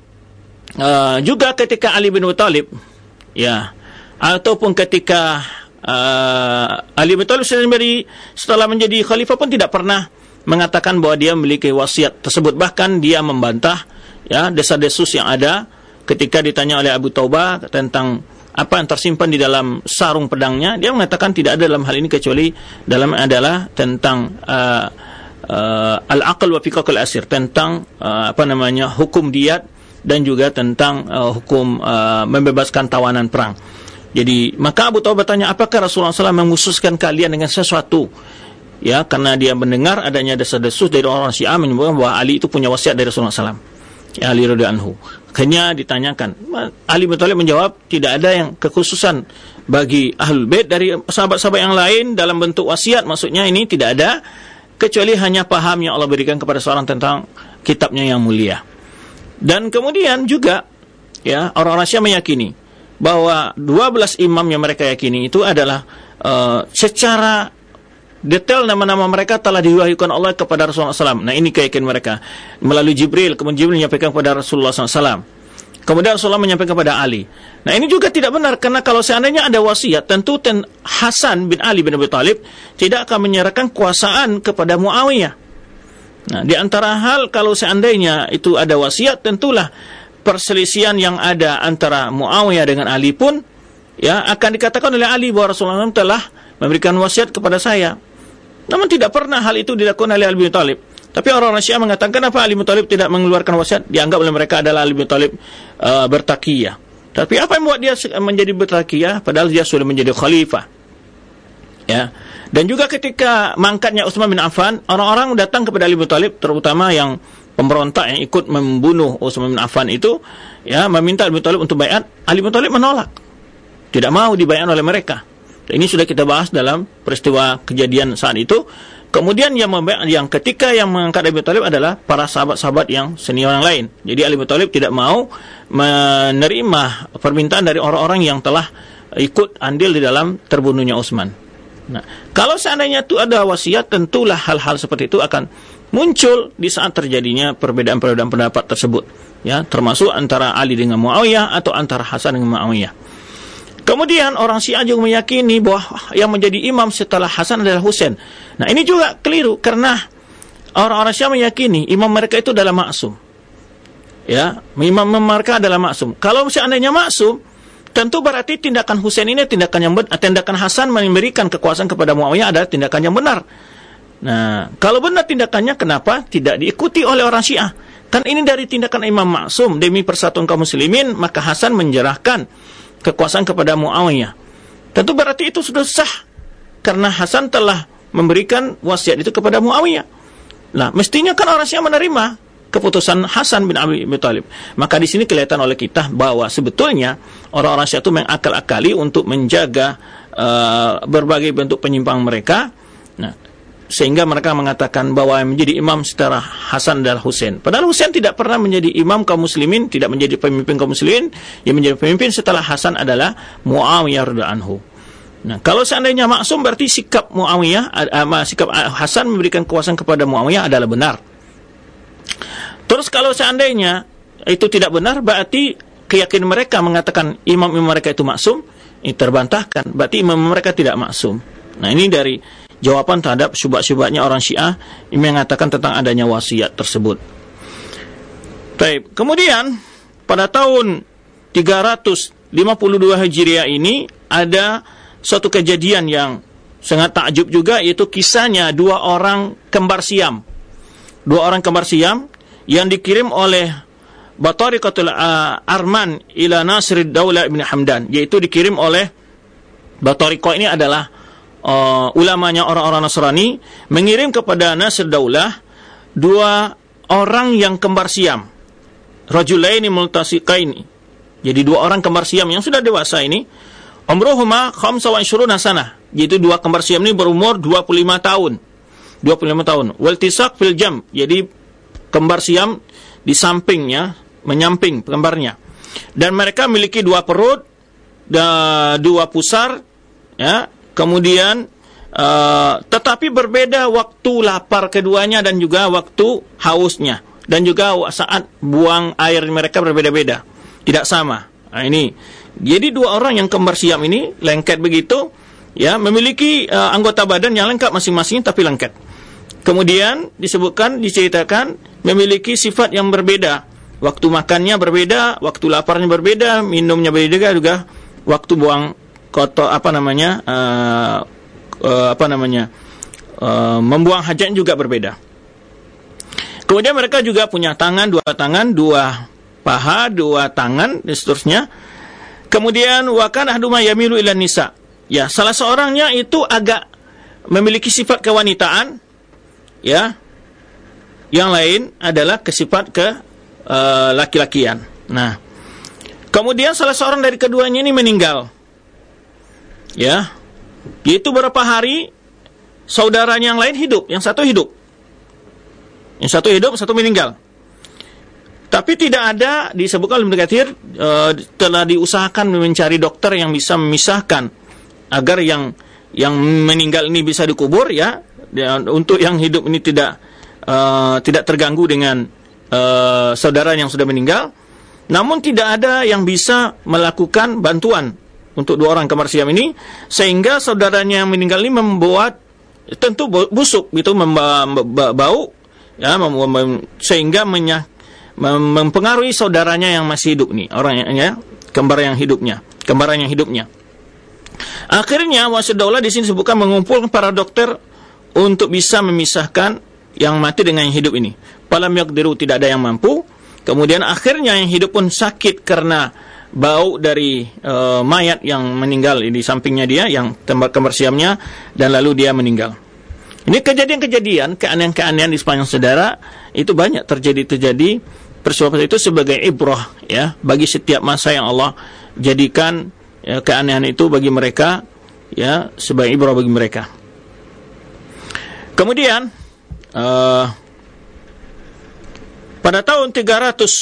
uh, juga ketika Ali bin Abi Thalib, ya, ataupun ketika uh, Ali bin Abi Thalib sendiri setelah menjadi khalifah pun tidak pernah mengatakan bahwa dia memiliki wasiat tersebut. Bahkan dia membantah, ya, desas-desus yang ada ketika ditanya oleh Abu Taubah tentang apa yang tersimpan di dalam sarung pedangnya. Dia mengatakan tidak ada dalam hal ini kecuali dalam adalah tentang uh, uh, al-aql wa fiqhul asir, tentang uh, apa namanya hukum diat dan juga tentang uh, hukum uh, membebaskan tawanan perang. Jadi maka Abu Taubah bertanya, apakah Rasulullah shallallahu alaihi wasallam mengkhususkan kalian dengan sesuatu? Ya, karena dia mendengar adanya desas-desus dari orang Syiah menyebutkan bahwa Ali itu punya wasiat dari Rasulullah shallallahu alaihi wasallam, ya, Ali radhiyallahu anhu. Akhirnya ditanyakan, Ali bin Thalib menjawab, tidak ada yang kekhususan bagi Ahlul Bait dari sahabat-sahabat yang lain dalam bentuk wasiat. Maksudnya ini tidak ada, kecuali hanya paham yang Allah berikan kepada seorang tentang kitabnya yang mulia. Dan kemudian juga, ya, orang-orang Syiah meyakini bahwa dua belas imam yang mereka yakini itu adalah uh, secara detail nama-nama mereka telah diwahyukan Allah kepada Rasulullah shallallahu alaihi wasallam. Nah, ini keyakinan mereka melalui Jibril. Kemudian Jibril menyampaikan kepada Rasulullah shallallahu alaihi wasallam. Kemudian Rasulullah menyampaikan kepada Ali. Nah, ini juga tidak benar, karena kalau seandainya ada wasiat, tentu ten Hasan bin Ali bin Abi Thalib tidak akan menyerahkan kekuasaan kepada Muawiyah. Nah, di antara hal kalau seandainya itu ada wasiat, tentulah perselisihan yang ada antara Muawiyah dengan Ali pun ya akan dikatakan oleh Ali bahwa Rasulullah telah memberikan wasiat kepada saya. Namun tidak pernah hal itu dilakukan oleh Ali bin Thalib. Tapi orang-orang Syiah mengatakan apa Ali bin Thalib tidak mengeluarkan wasiat, dianggap oleh mereka adalah Ali bin Thalib uh, bertakiyah. Tapi apa yang membuat dia menjadi bertakiyah padahal dia sudah menjadi khalifah? Ya. Dan juga ketika mangkatnya Utsman bin Affan, orang-orang datang kepada Ali bin Thalib, terutama yang pemberontak yang ikut membunuh Utsman bin Affan itu, ya, meminta Ali bin Thalib untuk baiat. Ali bin Thalib menolak. Tidak mau dibaiat oleh mereka. Ini sudah kita bahas dalam peristiwa kejadian saat itu. Kemudian yang membayar, yang ketika yang mengangkat Ali bin Thalib adalah para sahabat-sahabat yang senior yang lain. Jadi Ali bin Thalib tidak mau menerima permintaan dari orang-orang yang telah ikut andil di dalam terbunuhnya Utsman. Nah, kalau seandainya itu ada wasiat, tentulah hal-hal seperti itu akan muncul di saat terjadinya perbedaan-perbedaan pendapat tersebut. Ya, termasuk antara Ali dengan Muawiyah atau antara Hasan dengan Muawiyah. Kemudian orang Syiah juga meyakini bahwa yang menjadi imam setelah Hasan adalah Husain. Nah, ini juga keliru karena orang-orang Syiah meyakini imam mereka itu adalah maksum. Ya, imam mereka adalah maksum. Kalau seandainya maksum, tentu berarti tindakan Husain ini tindakan yang benar, tindakan Hasan memberikan kekuasaan kepada Muawiyah adalah tindakan yang benar. Nah, kalau benar tindakannya, kenapa tidak diikuti oleh orang Syiah? Kan ini dari tindakan imam maksum demi persatuan kaum muslimin, maka Hasan menyerahkan kekuasaan kepada Muawiyah. Tentu berarti itu sudah sah karena Hasan telah memberikan wasiat itu kepada Muawiyah. Nah, mestinya kan orang Syiah menerima keputusan Hasan bin Abi Thalib. Maka di sini kelihatan oleh kita bahwa sebetulnya orang-orang Syiah itu mengakal-akali untuk menjaga uh, berbagai bentuk penyimpang mereka. Nah, sehingga mereka mengatakan bahwa yang menjadi imam setelah Hasan adalah Husain. Padahal Husain tidak pernah menjadi imam kaum muslimin, tidak menjadi pemimpin kaum muslimin. Yang menjadi pemimpin setelah Hasan adalah Muawiyah radhiyallahu anhu. Nah, kalau seandainya maksum, berarti sikap Muawiyah, uh, sikap Hasan memberikan kekuasaan kepada Muawiyah adalah benar. Terus kalau seandainya itu tidak benar, berarti keyakinan mereka mengatakan imam-imam mereka itu maksum, ini terbantahkan. Berarti imam mereka tidak maksum. Nah, ini dari jawaban terhadap syubhat-syubhatnya orang Syiah yang mengatakan tentang adanya wasiat tersebut. Baik, kemudian pada tahun tiga ratus lima puluh dua Hijriah ini ada suatu kejadian yang sangat takjub juga, yaitu kisahnya dua orang kembar Siam. Dua orang kembar Siam yang dikirim oleh Batariqatul Arman ila Nasrid Daulah Ibn Hamdan, yaitu dikirim oleh Batariqah ini adalah Uh, ulamanya orang-orang Nasrani, mengirim kepada Nasr Daulah dua orang yang kembar Siam, rajulaini multasiqaini. Jadi dua orang kembar Siam yang sudah dewasa ini, umruhuma khamsa wa ishruna sanah. Jadi dua kembar Siam ini berumur dua puluh lima tahun. dua puluh lima tahun. Waltisaq fil jam. Jadi kembar Siam di sampingnya, menyamping kembarnya. Dan mereka memiliki dua perut, da, dua pusar, ya. Kemudian uh, tetapi berbeda waktu lapar keduanya dan juga waktu hausnya, dan juga saat buang air mereka berbeda-beda, tidak sama. Nah, ini jadi dua orang yang kembar Siam ini lengket begitu, ya, memiliki uh, anggota badan yang lengkap masing-masing tapi lengket. Kemudian disebutkan, diceritakan memiliki sifat yang berbeda, waktu makannya berbeda, waktu laparnya berbeda, minumnya berbeda juga, waktu buang kotor apa namanya uh, uh, apa namanya uh, membuang hajat juga berbeda. Kemudian mereka juga punya tangan, dua tangan, dua paha, dua tangan, dan seterusnya. Kemudian wakan ahduma yamilu ilan nisa. Ya, salah seorangnya itu agak memiliki sifat kewanitaan, ya. Yang lain adalah kesifat ke uh, laki-lakian. Nah, kemudian salah seorang dari keduanya ini meninggal. Ya, yaitu beberapa hari saudaranya yang lain hidup, yang satu hidup, yang satu hidup, satu meninggal. Tapi tidak ada, disebutkan oleh Ibnu Katsir, uh, telah diusahakan mencari dokter yang bisa memisahkan agar yang yang meninggal ini bisa dikubur, ya, dan untuk yang hidup ini tidak uh, tidak terganggu dengan uh, saudara yang sudah meninggal. namun tidak ada yang bisa melakukan bantuan untuk dua orang kembar siam ini, sehingga saudaranya yang meninggal ini membuat tentu busuk itu, bau ya, mem, mem, sehingga menya, mem, mempengaruhi saudaranya yang masih hidup nih, orang yang ya, kembar yang hidupnya, kembaran yang hidupnya. Akhirnya Mu'azzid Daulah di sini sebutkan mengumpulkan para dokter untuk bisa memisahkan yang mati dengan yang hidup ini. Falam yaqdiru, tidak ada yang mampu. Kemudian akhirnya yang hidup pun sakit karena bau dari uh, mayat yang meninggal di sampingnya dia, yang kembar siamnya, dan lalu dia meninggal. Ini kejadian-kejadian, keanehan-keanehan di sepanjang sejarah itu banyak terjadi-terjadi. Peristiwa itu sebagai ibrah ya bagi setiap masa yang Allah jadikan ya, keanehan itu bagi mereka ya, sebagai ibrah bagi mereka. Kemudian uh, pada tahun tiga ratus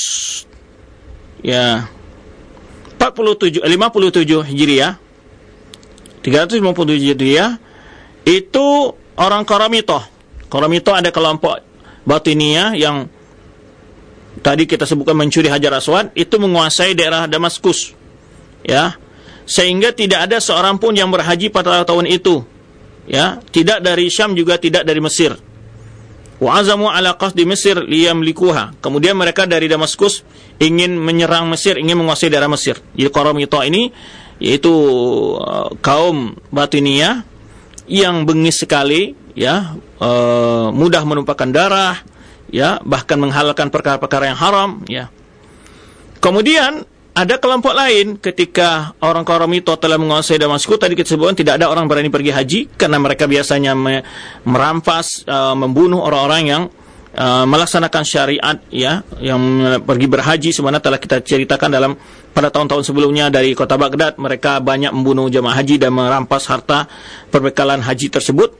ya empat puluh tujuh, lima puluh tujuh Hijriah, tiga ratus lima puluh tujuh Hijriah, itu orang Qaramithah. Qaramithah ada kelompok Batiniyah yang tadi kita sebutkan mencuri Hajar Aswad, itu menguasai daerah Damaskus. Ya. Sehingga tidak ada seorang pun yang berhaji pada tahun itu. Ya, tidak dari Syam juga tidak dari Mesir. Wa azamu ala qasdi Mesir liyamlikuha. Kemudian mereka dari Damaskus ingin menyerang Mesir, ingin menguasai daerah Mesir. Jadi Qaramithah ini yaitu uh, kaum Batiniyah yang bengis sekali, ya, uh, mudah menumpahkan darah, ya, bahkan menghalalkan perkara-perkara yang haram, ya. Kemudian ada kelompok lain ketika orang Qaramithah telah menguasai Damaskus, tadi kita sebutkan tidak ada orang berani pergi haji karena mereka biasanya me- merampas, uh, membunuh orang-orang yang uh, melaksanakan syariat, ya, yang pergi berhaji. Sebenarnya telah kita ceritakan dalam pada tahun-tahun sebelumnya dari kota Baghdad, mereka banyak membunuh jemaah haji dan merampas harta perbekalan haji tersebut.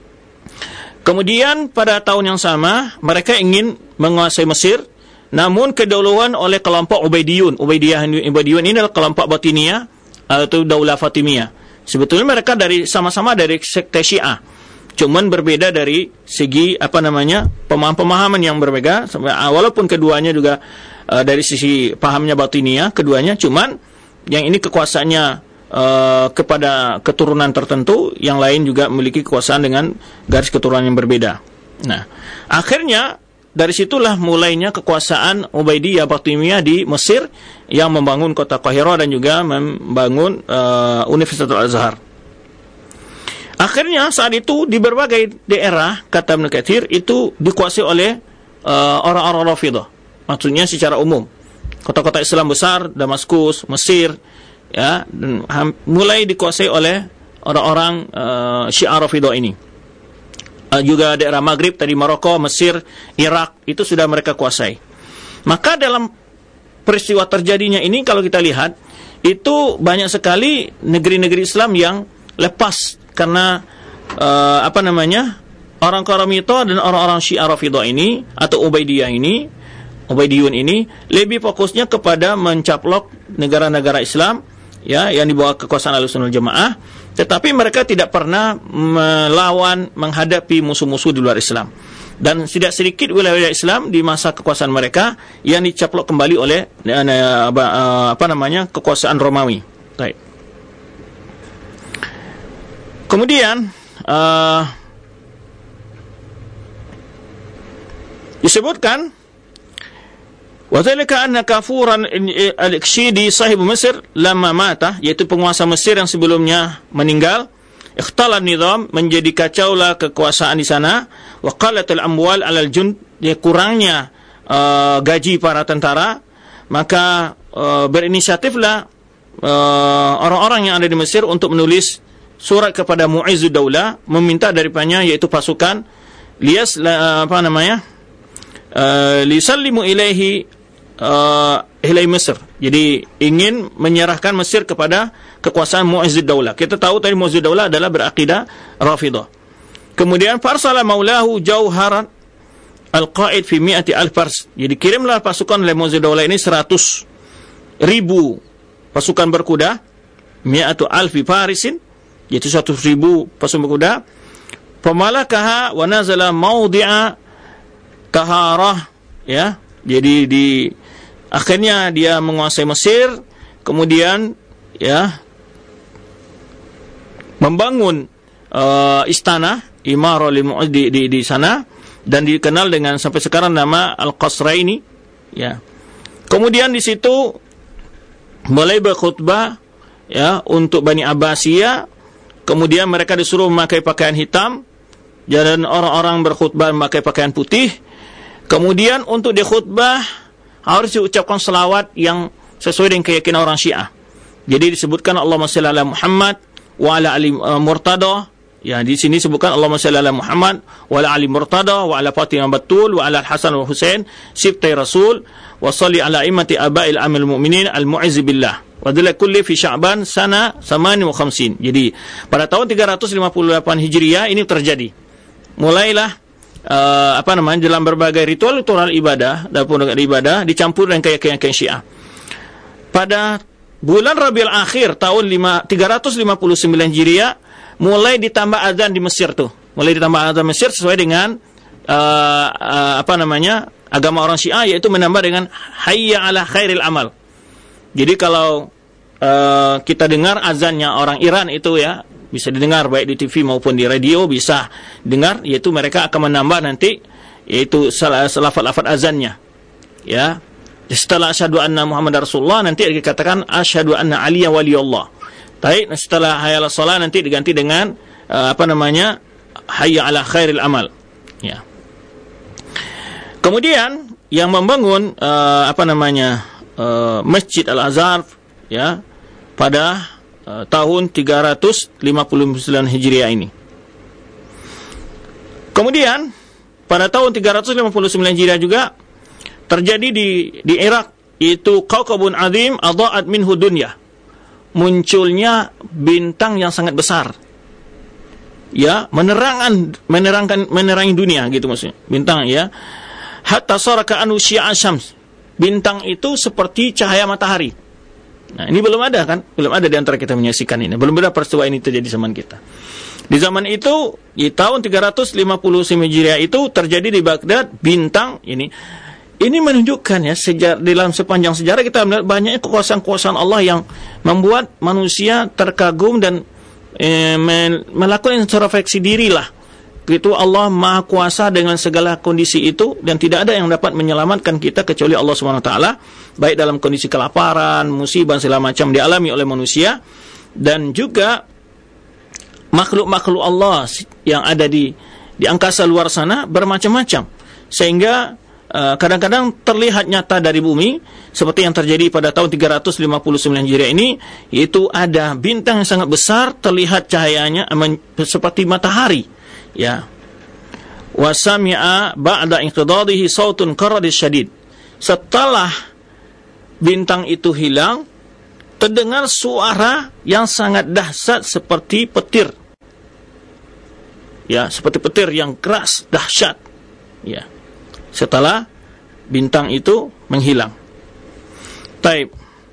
Kemudian pada tahun yang sama mereka ingin menguasai Mesir, namun kedahuluan oleh kelompok Ubaidiyun. Ubaidiyah Ubaidiyun ini adalah kelompok Batiniyah atau Daulah Fatimiyah. Sebetulnya mereka dari sama-sama dari sekte Syiah, cuman berbeda dari segi apa namanya pemahaman-pemahaman yang berbeda. Walaupun keduanya juga uh, dari sisi pahamnya Batiniyah, keduanya, cuman yang ini kekuasaannya uh, kepada keturunan tertentu, yang lain juga memiliki kekuasaan dengan garis keturunan yang berbeda. Nah, akhirnya dari situlah mulainya kekuasaan Ubaidiyah Batiniyah di Mesir yang membangun kota Qahirah dan juga membangun uh, Universitas Al-Azhar. Akhirnya saat itu di berbagai daerah, kata Ibnu Katsir, itu dikuasai oleh uh, orang-orang Rafidhah. Maksudnya secara umum. Kota-kota Islam besar, Damaskus, Mesir, ya, dan mulai dikuasai oleh orang-orang uh, Syiah Rafidhah ini. Uh, juga daerah Maghrib tadi, Maroko, Mesir, Irak, itu sudah mereka kuasai. Maka dalam peristiwa terjadinya ini kalau kita lihat, itu banyak sekali negeri-negeri Islam yang lepas karena uh, apa namanya orang Qaramithah dan orang-orang Syiah Rafidhah ini atau Ubaidiyah ini, Ubaidiyun ini lebih fokusnya kepada mencaplok negara-negara Islam, ya, yang di bawah kekuasaan Ahlussunnah wal Jamaah. Tetapi mereka tidak pernah melawan, menghadapi musuh-musuh di luar Islam. Dan tidak sedikit wilayah Islam di masa kekuasaan mereka yang dicaplok kembali oleh apa namanya kekuasaan Romawi. Baik. Kemudian uh, disebutkan Wadzalika anna kafuran al-Ikhshidi sahibu Mesir lama mata, yaitu penguasa Mesir yang sebelumnya meninggal, ikhtala nizam, menjadi kacaulah kekuasaan di sana, wa qalatul amwal 'alal jund, ya, kurangnya uh, gaji para tentara, maka uh, berinisiatiflah uh, orang-orang yang ada di Mesir untuk menulis surat kepada Mu'izzud Daulah, meminta daripadanya yaitu pasukan lias uh, apa namanya uh, lisallimu ilaihi Uh, Hilai Mesir. Jadi ingin menyerahkan Mesir kepada kekuasaan Mu'izzud Daulah. Kita tahu tadi Mu'izzud Daulah adalah berakidah Rafidhah. Kemudian farsala maulahu Jauharan al-qa'id fi mi'ati alf fars. Jadi kirimlah pasukan oleh Mu'izzud Daulah ini seratus ribu pasukan berkuda, mi'atu alfi farisin, yaitu seratus ribu pasukan berkuda. Famalakaha wa nazala mawdi'a Taharah, ya. Jadi di Akhirnya dia menguasai Mesir, kemudian ya membangun uh, istana Imarah di, di di sana, dan dikenal dengan sampai sekarang nama Al-Qasraini, ya. Kemudian di situ mulai berkhutbah ya untuk Bani Abbasiyah. Kemudian mereka disuruh memakai pakaian hitam, dan orang-orang berkhutbah memakai pakaian putih. Kemudian untuk dikhutbah harus diucapkan selawat yang sesuai dengan keyakinan orang Syiah. Jadi disebutkan Allahumma shalli ala Muhammad wa ala ali Murtada. Ya, di sini disebutkan Allahumma shalli ala Muhammad wa ala ali Murtada wa ala Fatimah Batul wa ala Hasan wa Husain sibtai Rasul wa salli ala imati aba'il amil mu'minin al-mu'izz billah wa dzal kulli fi Sya'ban sana thamaniya wa khamsin. Jadi pada tahun tiga ratus lima puluh delapan Hijriah ini terjadi. Mulailah Uh, apa namanya dalam berbagai ritual-ritual ibadah dan pun ibadah dicampur dengan keyakinan Syiah. Pada bulan Rabiul Akhir tahun tiga ratus lima puluh sembilan Hijriah mulai ditambah azan di Mesir tuh. Mulai ditambah azan Mesir sesuai dengan uh, uh, apa namanya agama orang Syiah, yaitu menambah dengan hayya ala khairil amal. Jadi kalau uh, kita dengar azannya orang Iran itu ya, bisa didengar baik di T V maupun di radio, bisa dengar, yaitu mereka akan menambah nanti yaitu lafaz-lafaz azannya. Ya. Setelah asyhadu anna Muhammad Rasulullah nanti dikatakan asyhadu anna Aliya waliyullah. Baik, setelah hayya 'alas shalah nanti diganti dengan uh, apa namanya? hayya 'ala khairil amal. Ya. Kemudian yang membangun uh, apa namanya? Uh, Masjid Al-Azhar ya pada Uh, tahun tiga ratus lima puluh sembilan Hijriah ini. Kemudian pada tahun tiga ratus lima puluh sembilan Hijriah juga terjadi di di Irak, yaitu Kaukabun Azim adha'at minhu dunya. Munculnya bintang yang sangat besar. Ya, menerangkan menerangkan menerangi dunia gitu maksudnya. Bintang ya. Hatta saraka anu syi'a syams. Bintang itu seperti cahaya matahari. Nah, ini belum ada kan? Belum ada di antara kita menyaksikan ini. Belum ada peristiwa ini terjadi di zaman kita. Di zaman itu, di tahun tiga ratus lima puluh sembilan Hijriah itu terjadi di Baghdad bintang ini. Ini menunjukkan ya, sejarah, dalam sepanjang sejarah kita melihat banyaknya kekuasaan-kekuasaan Allah yang membuat manusia terkagum dan eh, melakukan introspeksi diri lah. Itu Allah Maha Kuasa dengan segala kondisi itu, dan tidak ada yang dapat menyelamatkan kita kecuali Allah Subhanahu wa taala, baik dalam kondisi kelaparan, musibah segala macam dialami oleh manusia, dan juga makhluk-makhluk Allah yang ada di di angkasa luar sana bermacam-macam, sehingga uh, kadang-kadang terlihat nyata dari bumi seperti yang terjadi pada tahun tiga ratus lima puluh sembilan Hijriah ini, yaitu ada bintang yang sangat besar terlihat cahayanya seperti matahari. Ya. Wa sami'a ba'da inqidadihi sautun qaradis syadid. Setelah bintang itu hilang, terdengar suara yang sangat dahsyat seperti petir. Ya, seperti petir yang keras, dahsyat. Ya. Setelah bintang itu menghilang. Taib.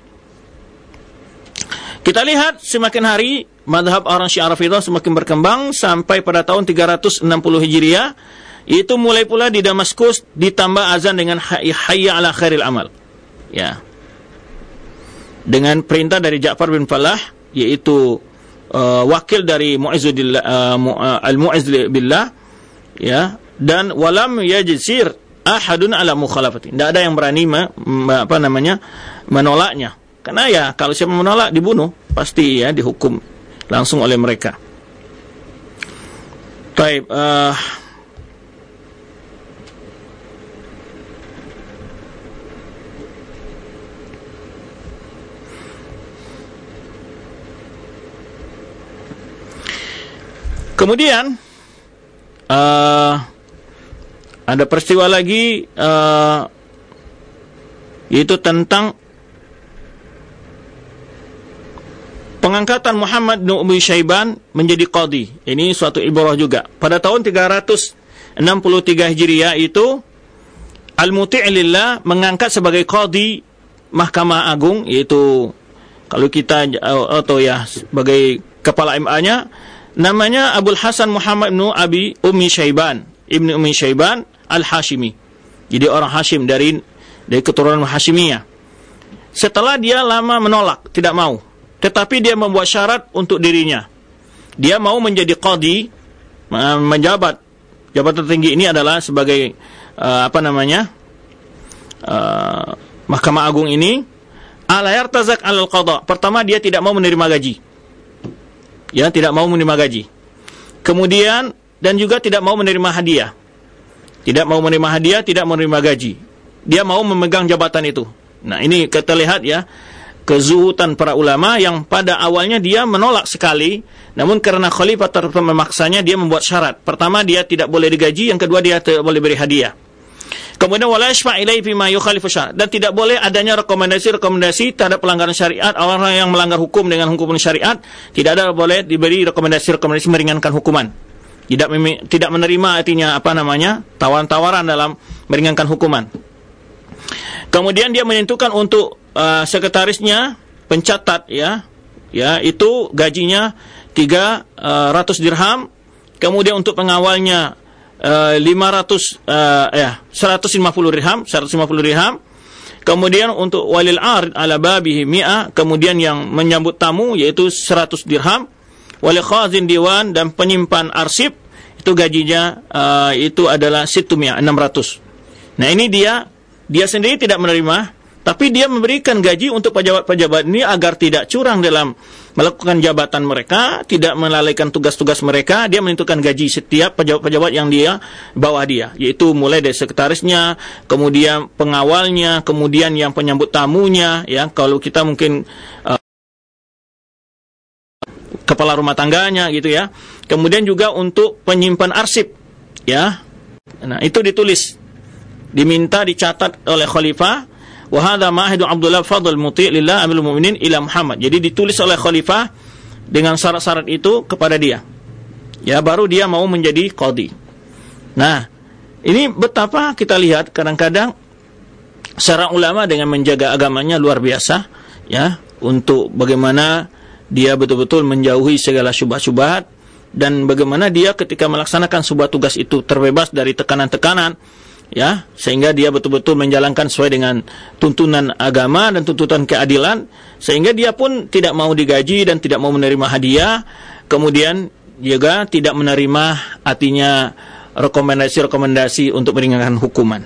Kita lihat semakin hari mazhab orang Syiah Rafidhah semakin berkembang sampai pada tahun tiga ratus enam puluh Hijriah, itu mulai pula di Damaskus ditambah azan dengan hayya 'ala khairil amal. Ya. Dengan perintah dari Ja'far bin Falah, yaitu uh, wakil dari Mu'izzudillah uh, al-Mu'izz billah, ya, dan walam yajsir ahadun 'ala mukhalafati. Tidak ada yang berani ma, ma, apa namanya? menolaknya. Karena ya kalau siapa menolak dibunuh, pasti ya dihukum langsung oleh mereka. Taib. Uh, kemudian uh, ada peristiwa lagi, uh, yaitu tentang pengangkatan Muhammad bin Umi Syaiban menjadi qadhi. Ini suatu ibrah juga. Pada tahun tiga ratus enam puluh tiga Hijriah itu Al-Muti' lillah mengangkat sebagai qadhi Mahkamah Agung, yaitu kalau kita atau ya sebagai kepala M A-nya namanya Abul Hasan Muhammad bin Abi Umi Syaiban, Ibnu Umi Syaiban Al-Hashimi. Jadi orang Hashim dari dari keturunan Hashimiyah. Setelah dia lama menolak, tidak mau, tetapi dia membuat syarat untuk dirinya. Dia mau menjadi qadhi, menjabat jabatan tinggi ini adalah sebagai uh, apa namanya uh, Mahkamah Agung ini. Ala yartazak alal qada. Pertama, dia tidak mau menerima gaji. Ya, tidak mau menerima gaji. Kemudian dan juga tidak mau menerima hadiah. Tidak mau menerima hadiah, tidak menerima gaji. Dia mau memegang jabatan itu. Nah, ini kita lihat ya, kezuhutan para ulama yang pada awalnya dia menolak sekali, namun karena khalifah terus memaksanya, dia membuat syarat. Pertama, dia tidak boleh digaji, yang kedua, dia tidak boleh beri hadiah. Kemudian wala yashfa' ilaihi fima yukhalifu syara', dan tidak boleh adanya rekomendasi-rekomendasi terhadap pelanggaran syariat. Orang yang melanggar hukum dengan hukum syariat tidak ada boleh diberi rekomendasi-rekomendasi meringankan hukuman. Tidak tidak menerima artinya apa namanya tawaran-tawaran dalam meringankan hukuman. Kemudian dia menentukan untuk uh, sekretarisnya, pencatat ya, ya itu gajinya tiga ratus dirham. Kemudian untuk pengawalnya uh, lima ratus uh, ya seratus lima puluh dirham, seratus lima puluh dirham. Kemudian untuk walil arid ala babihi mi'ah, kemudian yang menyambut tamu yaitu seratus dirham. Walil khazin diwan, dan penyimpan arsip itu gajinya uh, itu adalah situmia enam ratus. Nah, ini dia Dia sendiri tidak menerima, tapi dia memberikan gaji untuk pejabat-pejabat ini agar tidak curang dalam melakukan jabatan mereka, tidak melalaikan tugas-tugas mereka. Dia menentukan gaji setiap pejabat-pejabat yang dia bawah dia, yaitu mulai dari sekretarisnya, kemudian pengawalnya, kemudian yang penyambut tamunya, ya kalau kita mungkin uh, kepala rumah tangganya gitu ya. Kemudian juga untuk penyimpan arsip, ya. Nah, itu ditulis, diminta dicatat oleh khalifah. Wa hadza ma'ahidu Abdullah Fadl muti' lillah amirul mu'minin ila Muhammad. Jadi ditulis oleh khalifah dengan syarat-syarat itu kepada dia. Ya, baru dia mau menjadi qadhi. Nah, ini betapa kita lihat kadang-kadang seorang ulama dengan menjaga agamanya luar biasa, ya, untuk bagaimana dia betul-betul menjauhi segala syubhat-syubhat, dan bagaimana dia ketika melaksanakan sebuah tugas itu terbebas dari tekanan-tekanan, ya, sehingga dia betul-betul menjalankan sesuai dengan tuntunan agama dan tuntutan keadilan, sehingga dia pun tidak mau digaji dan tidak mau menerima hadiah, kemudian juga tidak menerima artinya rekomendasi-rekomendasi untuk meringankan hukuman.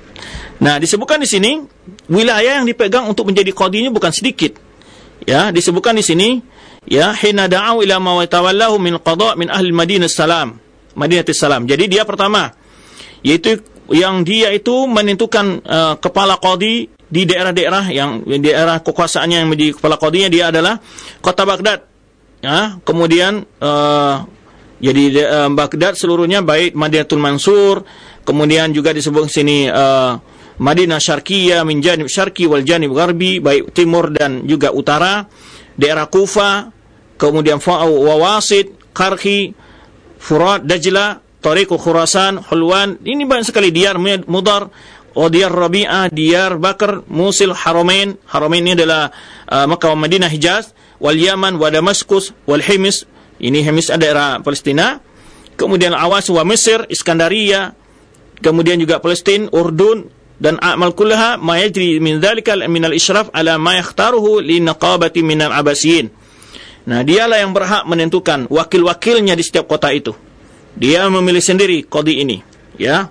Nah, disebutkan di sini wilayah yang dipegang untuk menjadi qadhi ini bukan sedikit. Ya, disebutkan di sini, ya, hina da'u ila ma tawallahu min qada' min ahli Madinah salam, Madinatus salam. Jadi dia pertama, yaitu yang dia itu menentukan uh, kepala qadhi di daerah-daerah yang di daerah kekuasaannya yang menjadi kepala qadhinya dia adalah kota Baghdad. Ya, kemudian uh, jadi uh, Baghdad seluruhnya, baik Madinatul Mansur, kemudian juga disebut sini uh, Madinah Syarqiyah min janib syarqi wal janib gharbi, baik timur dan juga utara, daerah Kufa, kemudian Fa'u wa Wasit, Qarhi, Furat, Dajlah, Tariq Khurasan, Hulwan. Ini banyak sekali, Diyar Mudar, Diyar Rabi'ah, Diyar Bakr, Musil, Haramain. Haramain ini adalah uh, Makkah wa Madinah, Hijaz, wal Yaman wa Damaskus wal Himis. Ini Himis ada daerah Palestina. Kemudian Awas wa Mesir, Iskandaria. Kemudian juga Palestin, Urdun, dan a'mal kullaha ma yajri min dzalika min al-isyraf ala ma yakhtaruhu li naqabati min al-Abbasiyin. Nah, dialah yang berhak menentukan wakil-wakilnya di setiap kota itu. Dia memilih sendiri qadhi ini, ya.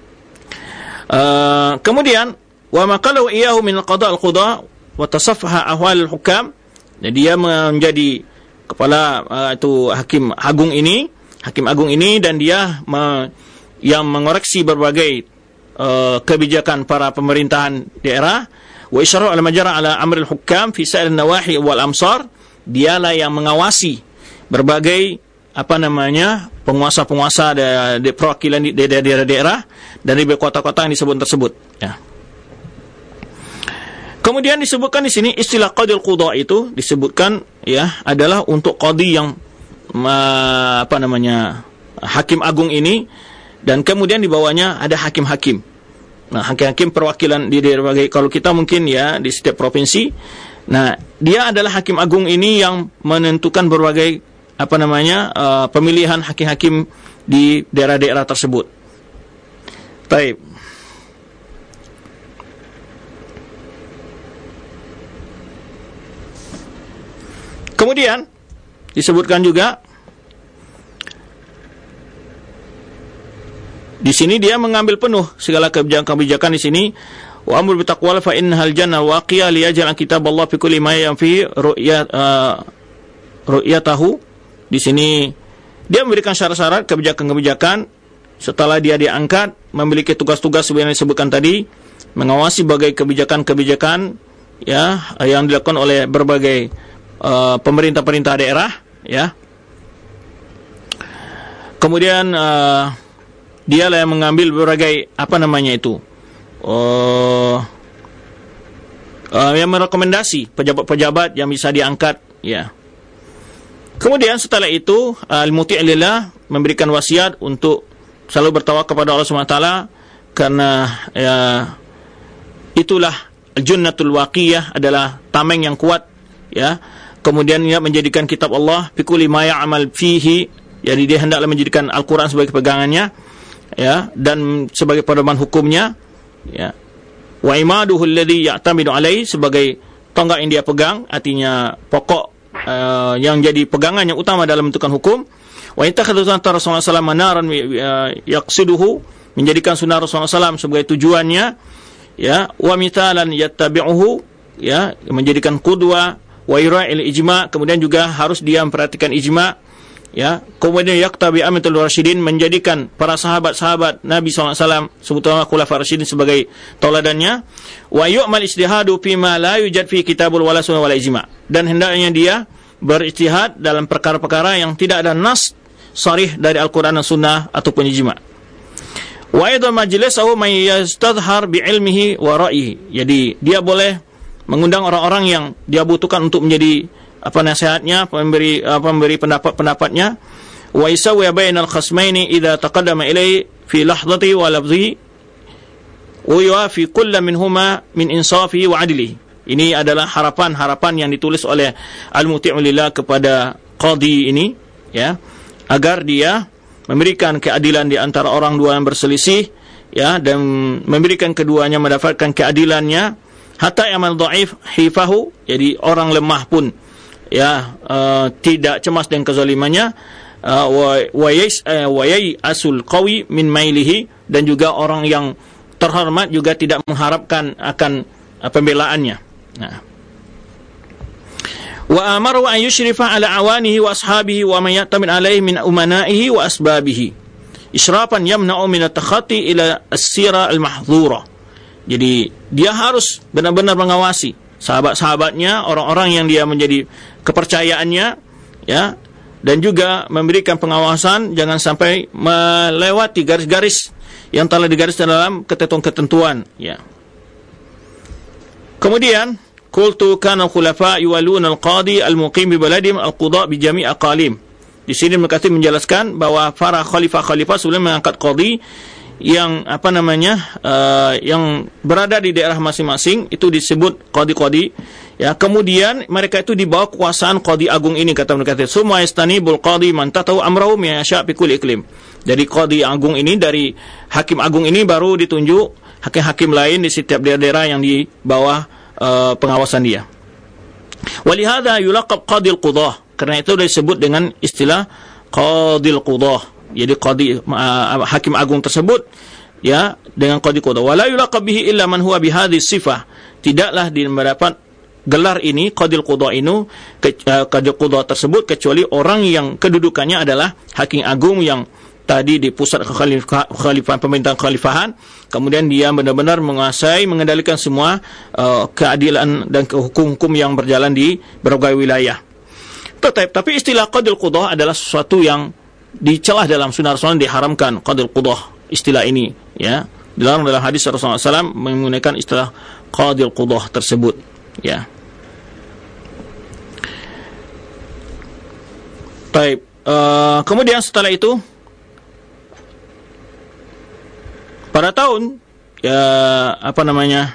Uh, kemudian wa maqalu iyahu min al-qada' al-qudha wa tasaffaha ahwal al-hukam. Jadi dia menjadi kepala uh, itu hakim agung ini, hakim agung ini, dan dia me, yang mengoreksi berbagai uh, kebijakan para pemerintahan daerah. Wa isyara ala majara ala amr al-hukam fi sa'ir an-nawahi wal amsar. Dialah yang mengawasi berbagai apa namanya penguasa-penguasa di perwakilan di daerah-daerah dan di kota-kota yang disebut tersebut, ya. Kemudian disebutkan di sini istilah qadhil qudha itu disebutkan, ya, adalah untuk qadhi yang uh, apa namanya hakim agung ini, dan kemudian di bawahnya ada hakim-hakim. Nah, hakim-hakim perwakilan di berbagai, kalau kita mungkin ya di setiap provinsi. Nah, dia adalah hakim agung ini yang menentukan berbagai apa namanya uh, pemilihan hakim-hakim di daerah-daerah tersebut. Baik. Kemudian disebutkan juga di sini dia mengambil penuh segala kebijakan-kebijakan di sini. Wa amru bitaqwa fa innahal jannah waqiya liyaj'al kitaballah fi kulli ma yanfi ru'yat uh, ru'yatahu. Di sini dia memberikan syarat-syarat kebijakan-kebijakan setelah dia diangkat, memiliki tugas-tugas sebenarnya disebutkan tadi, mengawasi berbagai kebijakan-kebijakan ya yang dilakukan oleh berbagai uh, pemerintah-pemerintah daerah ya. Kemudian uh, dia lah yang mengambil berbagai apa namanya itu uh, uh, yang merekomendasi pejabat-pejabat yang bisa diangkat ya. Kemudian setelah itu al-muti' lillah memberikan wasiat untuk selalu bertawakal kepada Allah Subhanahu wa taala karena ya, itulah junnatul waqiyah, adalah tameng yang kuat ya. Kemudian dia menjadikan kitab Allah fi kulli ma ya'mal fihi, jadi dia hendaklah menjadikan Al-Qur'an sebagai pegangannya ya, dan sebagai pedoman hukumnya ya. Wa imaduhu alladhi ya'tamidu alaihi, sebagai tonggak yang dia pegang, artinya pokok Uh, yang jadi pegangan yang utama dalam menentukan hukum. Wa ittakhadhu sunnata Rasulullah sallallahu alaihi wasallam manaran yaqsiduhu, menjadikan sunnah Rasulullah sallallahu alaihi wasallam sebagai tujuannya ya. Wa mithalan yattabi'uhu ya, menjadikan qudwa. Wa ira'il ijma', kemudian juga harus dia memperhatikan ijma' ya. Kemudian yaqtabi amatul rasyidin, menjadikan para sahabat-sahabat Nabi sallallahu alaihi wasallam sebutnya khulafa rasyidin sebagai tauladannya. Wa yu'mal ijtihadu fima la yujad fi kitabul wala sunnah wala ijma', dan hendaknya dia berijtihad dalam perkara-perkara yang tidak ada nas sharih dari Al-Qur'an dan Sunnah ataupun ijma'. Wa aidan majlisahu may yastadhhar bi ilmihi wa ra'yihi, jadi dia boleh mengundang orang-orang yang dia butuhkan untuk menjadi apa nasihatnya, memberi apa memberi pendapat-pendapatnya. Wa isawi bainal khasmaini idza taqaddama ilai fi lahdati wa lafzi wa yuafi kullu minhuma min insafi wa adli. Ini adalah harapan-harapan yang ditulis oleh al-muti'u lillah kepada qadhi ini ya, agar dia memberikan keadilan di antara orang dua yang berselisih ya, dan memberikan keduanya mendapatkan keadilannya. Hatta yaman dhaif hifahu, jadi orang lemah pun ya uh, tidak cemas dengan kezalimannya. uh, wa yais uh, wa yasul qawi min mailihi, dan juga orang yang terhormat juga tidak mengharapkan akan uh, pembelaannya. Nah, wa amaru an yushrifa ala awanihi wa ashabihi wa man ya'tamin alaihi min umana'ihi wa asbabihi israfan yamna'u min at-takhati ila as-sira al-mahdhura. Jadi dia harus benar-benar mengawasi sahabat-sahabatnya, orang-orang yang dia menjadi kepercayaannya ya, dan juga memberikan pengawasan jangan sampai melewati garis-garis yang telah digaris dalam ketentuan-ketentuan ya. Kemudian qultu kana khulafa yuwaluna al-qadi al-muqim bi baladihim al-qudha bi jami' aqalim. Di sini Al-Mukatsir menjelaskan bahwa para khalifah-khalifah sebelum mengangkat qadhi yang apa namanya uh, yang berada di daerah masing-masing itu disebut qadhi-qadhi ya. Kemudian mereka itu di bawah kekuasaan qadhi agung ini, kata Al-Mukatsir. Summa yastanibul qadhi man tatahu amrahu min yasha' fi kulli iklim. Dari qadhi agung ini, dari hakim agung ini baru ditunjuk hakim-hakim lain di setiap daerah yang di bawah uh, pengawasan dia. Walihada yulaqab qadhil qudah, karena itu disebut dengan istilah qadhil qudah. Jadi qadhi uh, hakim agung tersebut ya dengan qadhi qudah. Wala yulaqab bihi illa man huwa bihadhihi sifah. Tidaklah mendapat gelar ini qadhil qudah ini ke, uh, qadhi qudah tersebut kecuali orang yang kedudukannya adalah hakim agung yang tadi di pusat kekhalifahan, pemerintahan kekhalifahan, kemudian dia benar-benar menguasai, mengendalikan semua uh, keadilan dan hukum-hukum yang berjalan di berbagai wilayah. Tetapi, tapi istilah qadhil qudah adalah sesuatu yang dicelah dalam sunnah Rasulullah, diharamkan qadhil qudah, istilah ini ya. Dalam dalam hadis Rasulullah shallallahu alaihi wasallam menggunakan istilah qadhil qudah tersebut ya. Baik, uh, kemudian setelah itu pada tahun ya apa namanya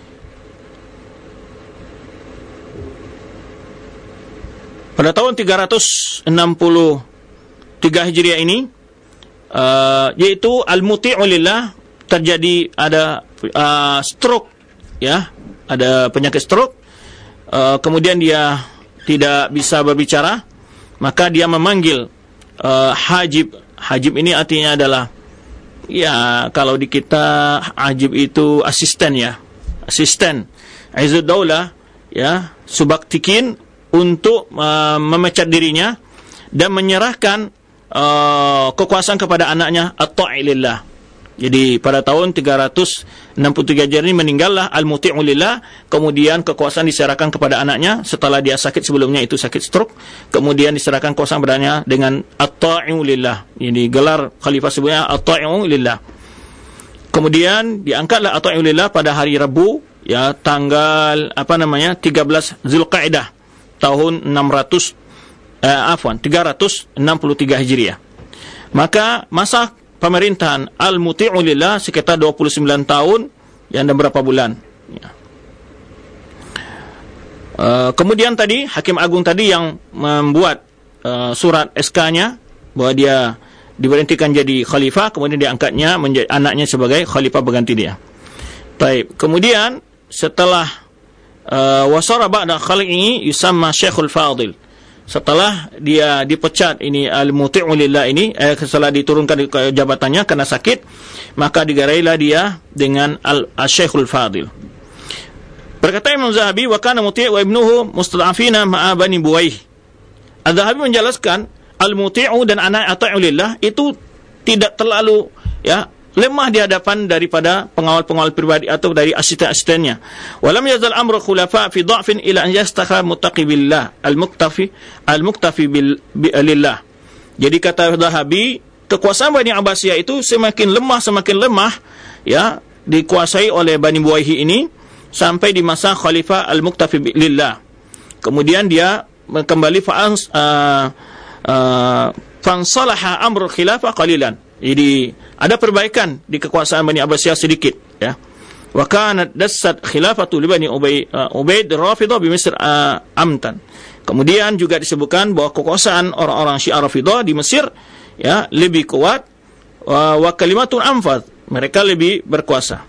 pada tahun tiga ratus enam puluh tiga Hijriah ini uh, yaitu al-muti'u lillah, terjadi ada uh, stroke ya, ada penyakit stroke. Uh, kemudian dia tidak bisa berbicara, maka dia memanggil uh, hajib. Hajib ini artinya adalah, ya kalau di kita hajib itu asisten ya, asisten Izzuddaulah ya, subaktikin untuk uh, memecat dirinya dan menyerahkan uh, kekuasaan kepada anaknya at-ta'i lillah. Jadi pada tahun tiga ratus enam puluh tiga Hijriah meninggallah al-muti'u lillah, kemudian kekuasaan diserahkan kepada anaknya setelah dia sakit, sebelumnya itu sakit stroke, kemudian diserahkan kekuasaan padanya dengan at-ta'i'u lillah. Jadi gelar khalifah sebelumnya at-ta'i'u lillah. Kemudian diangkatlah at-ta'i'u lillah pada hari Rabu ya, tanggal apa namanya tiga belas Zulqa'dah tahun enam ratus eh, afwan tiga ratus enam puluh tiga Hijriah. Maka masa pemerintahan Al-Muti'u Lillah sekitar dua puluh sembilan tahun yang dan berapa bulan ya. Uh, kemudian tadi Hakim Agung tadi yang membuat uh, surat S K-nya bahwa dia diberhentikan jadi khalifah, kemudian diangkatnya menjadi anaknya sebagai khalifah berganti dia. Baik, kemudian setelah uh, wasara ba'da khalqihi yusamma Syekhul Fadil. Setelah dia dipecat ini Al-Muti'u Lillah ini, eh, setelah diturunkan ke jabatannya karena sakit, maka digarailah dia dengan Al-Syekhul Fadil. Berkata Imam Zahabi, wa kana Muti' wa ibnuhu mustad'afina ma'a Bani Buwaih. Al-Zahabi menjelaskan Al-Muti'u dan anak At-Ta'u Lillah itu tidak terlalu ya lemah di hadapan daripada pengawal-pengawal pribadi atau dari asisten-asistennya. Walam yazal amru khulafa fi dha'fin ila an yastakha muttaqi billah al-muktafi al-muktafi billah. Jadi kata Zahabi, kekuasaan Bani Abbasiyah itu semakin lemah semakin lemah ya, dikuasai oleh Bani Buwaihi ini sampai di masa Khalifah al-Muktafi billah. Kemudian dia kembali fa'ans uh, uh, fansalaha amru khilafah qalilan. Jadi ada perbaikan di kekuasaan Bani Abbasiyah sedikit ya. Wa kanat dassat khilafatu li Bani Ubaid uh, Ubaid Rafidah bi Mesir uh, amtan. Kemudian juga disebutkan bahwa kekuasaan orang-orang Syiah Rafidah di Mesir ya lebih kuat, uh, wa kalimatun anfadh, mereka lebih berkuasa.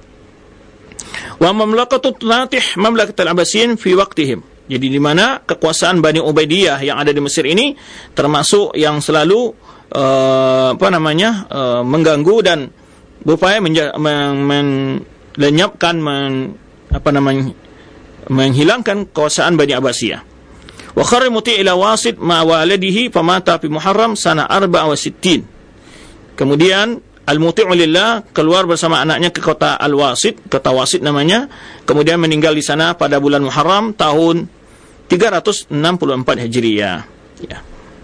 Wa mamlakatu natih mamlakatul Abbasiyin fi waqtihim. Jadi di mana kekuasaan Bani Ubaidiyah yang ada di Mesir ini termasuk yang selalu Uh, apa namanya uh, mengganggu dan berupaya menja- men- men- lenyapkan men- apa namanya menghilangkan kekuasaan Bani Abbasiyah. Wa kharra Muti' ila Wasit ma waladihi famata fi Muharram sana arba'a wa sittin. Kemudian Al-Muti'u Lillah keluar bersama anaknya ke kota Al-Wasit, kota Wasit namanya, kemudian meninggal di sana pada bulan Muharram tahun tiga ratus enam puluh empat Hijriah ya.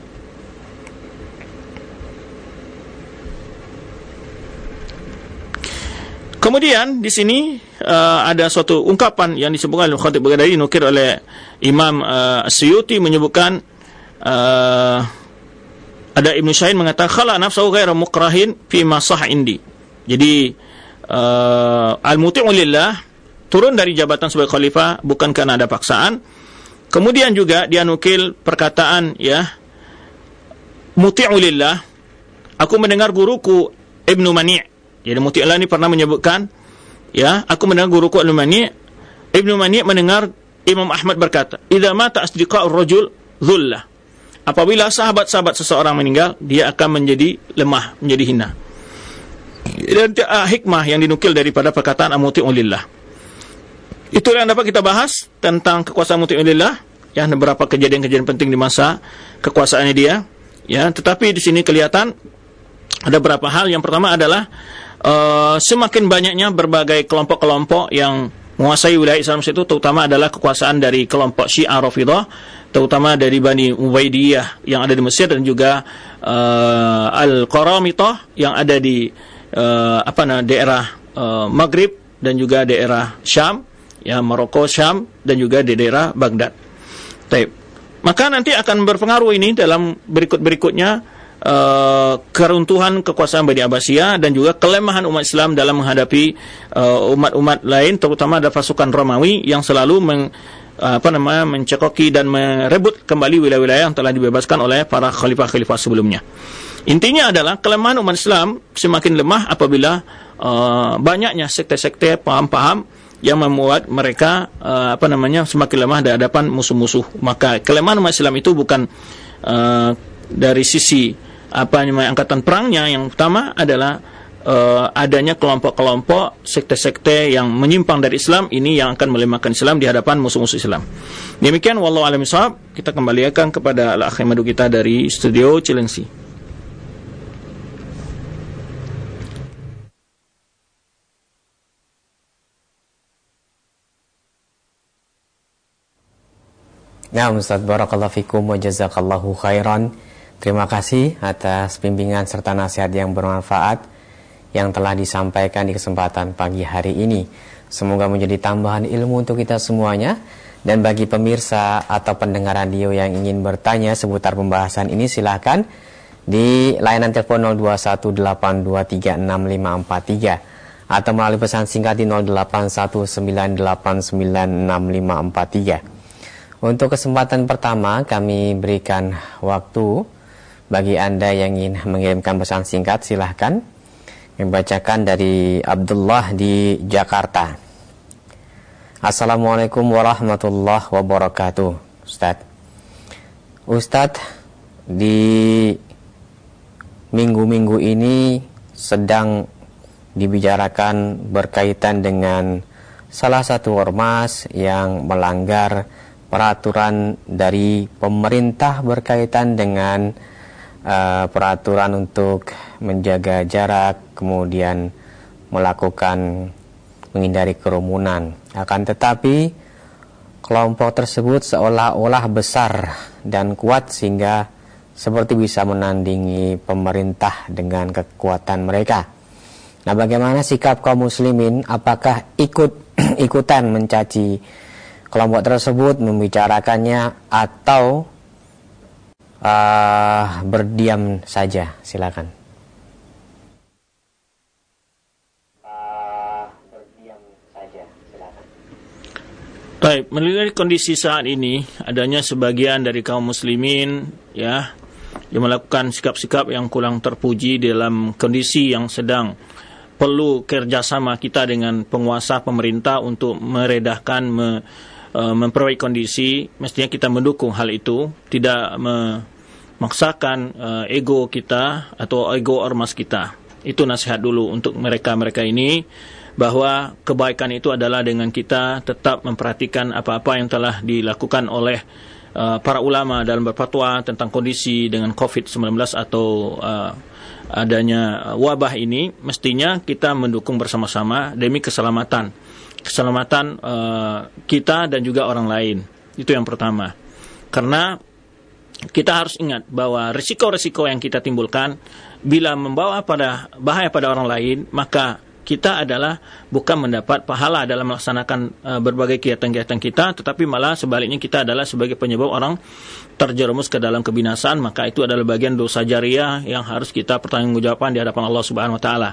Kemudian di sini uh, ada suatu ungkapan yang disebutkan oleh Khatib Baghdadi, nukir oleh Imam uh, As-Suyuti, menyebutkan uh, ada Ibnu Syahin mengatakan khala nafsahu ghairu mukrahin fi ma sah indi. Jadi uh, Al-Muti'u Lillah turun dari jabatan sebagai khalifah bukan karena ada paksaan. Kemudian juga dia nukil perkataan ya, Muti'u Lillah, aku mendengar guruku Ibnu Mani'. Jadi Muti'ullah ini pernah menyebutkan ya, aku mendengar guruku Ibnu Mani'. Ibnu Mani' mendengar Imam Ahmad berkata, "Idza mata asdiqa'ur rajul dhullah." Apabila sahabat-sahabat seseorang meninggal, dia akan menjadi lemah, menjadi hina. Dan uh, hikmah yang dinukil daripada perkataan Al-Muti'u Lillah. Itu yang dapat kita bahas tentang kekuasaan Muti'u Lillah ya, beberapa kejadian-kejadian penting di masa kekuasaannya dia ya. Tetapi di sini kelihatan ada beberapa hal. Yang pertama adalah Uh, semakin banyaknya berbagai kelompok-kelompok yang menguasai wilayah Islam itu, terutama adalah kekuasaan dari kelompok Syiah Rafidah, terutama dari Bani Ubaidiyah yang ada di Mesir, dan juga uh, Al-Qaramitah yang ada di uh, apa nah, daerah uh, Maghrib dan juga daerah Syam, ya Maroko, Syam, dan juga di daerah Baghdad. Taib. Maka nanti akan berpengaruh ini dalam berikut-berikutnya, Uh, keruntuhan kekuasaan Bani Abbasiyah dan juga kelemahan umat Islam dalam menghadapi uh, umat-umat lain, terutama ada pasukan Romawi yang selalu meng, uh, apa namanya mencekoki dan merebut kembali wilayah-wilayah yang telah dibebaskan oleh para khalifah-khalifah sebelumnya. Intinya adalah kelemahan umat Islam semakin lemah apabila uh, banyaknya sekte-sekte paham-paham yang membuat mereka uh, apa namanya semakin lemah di hadapan musuh-musuh. Maka kelemahan umat Islam itu bukan uh, dari sisi apa namanya angkatan perangnya, yang pertama adalah uh, adanya kelompok-kelompok sekte-sekte yang menyimpang dari Islam, ini yang akan melemahkan Islam di hadapan musuh-musuh Islam. Demikian wallahu a'lam bishawab. Kita kembalikan kepada al-akh Madu kita dari studio Cilengsi. Nah, Ustaz, barakallahu fikum wa jazakallahu khairan. Terima kasih atas bimbingan serta nasihat yang bermanfaat yang telah disampaikan di kesempatan pagi hari ini. Semoga menjadi tambahan ilmu untuk kita semuanya. Dan bagi pemirsa atau pendengar radio yang ingin bertanya seputar pembahasan ini, silahkan di layanan telepon nol dua satu delapan dua tiga enam lima empat tiga atau melalui pesan singkat di nol delapan satu sembilan delapan sembilan enam lima empat tiga. Untuk kesempatan pertama kami berikan waktu bagi Anda yang ingin mengirimkan pesan singkat, silahkan. Membacakan dari Abdullah di Jakarta. Assalamualaikum warahmatullahi wabarakatuh. Ustaz, Ustaz, di minggu-minggu ini sedang dibicarakan berkaitan dengan salah satu ormas yang melanggar peraturan dari pemerintah berkaitan dengan uh, peraturan untuk menjaga jarak, kemudian melakukan menghindari kerumunan. Akan tetapi kelompok tersebut seolah-olah besar dan kuat sehingga seperti bisa menandingi pemerintah dengan kekuatan mereka. Nah, bagaimana sikap kaum muslimin? Apakah ikut ikutan mencaci kelompok tersebut, membicarakannya, atau uh, berdiam saja? Silakan. Uh, berdiam saja, silakan. Baik, melihat kondisi saat ini, adanya sebagian dari kaum muslimin ya yang melakukan sikap-sikap yang kurang terpuji dalam kondisi yang sedang perlu kerjasama kita dengan penguasa pemerintah untuk meredahkan, me, uh, memperbaiki kondisi. Mestinya kita mendukung hal itu, tidak memaksakan uh, ego kita atau ego ormas kita. Itu nasihat dulu untuk mereka-mereka ini, bahwa kebaikan itu adalah dengan kita tetap memperhatikan apa-apa yang telah dilakukan oleh uh, para ulama dalam berfatwa tentang kondisi dengan covid sembilan belas atau uh, adanya wabah ini. Mestinya kita mendukung bersama-sama demi keselamatan keselamatan uh, kita dan juga orang lain. Itu yang pertama. Karena kita harus ingat bahwa risiko-risiko yang kita timbulkan bila membawa pada bahaya pada orang lain, maka kita adalah bukan mendapat pahala dalam melaksanakan uh, berbagai kegiatan-kegiatan kita, tetapi malah sebaliknya kita adalah sebagai penyebab orang terjerumus ke dalam kebinasaan. Maka itu adalah bagian dosa jariah yang harus kita pertanggungjawabkan di hadapan Allah Subhanahu wa taala.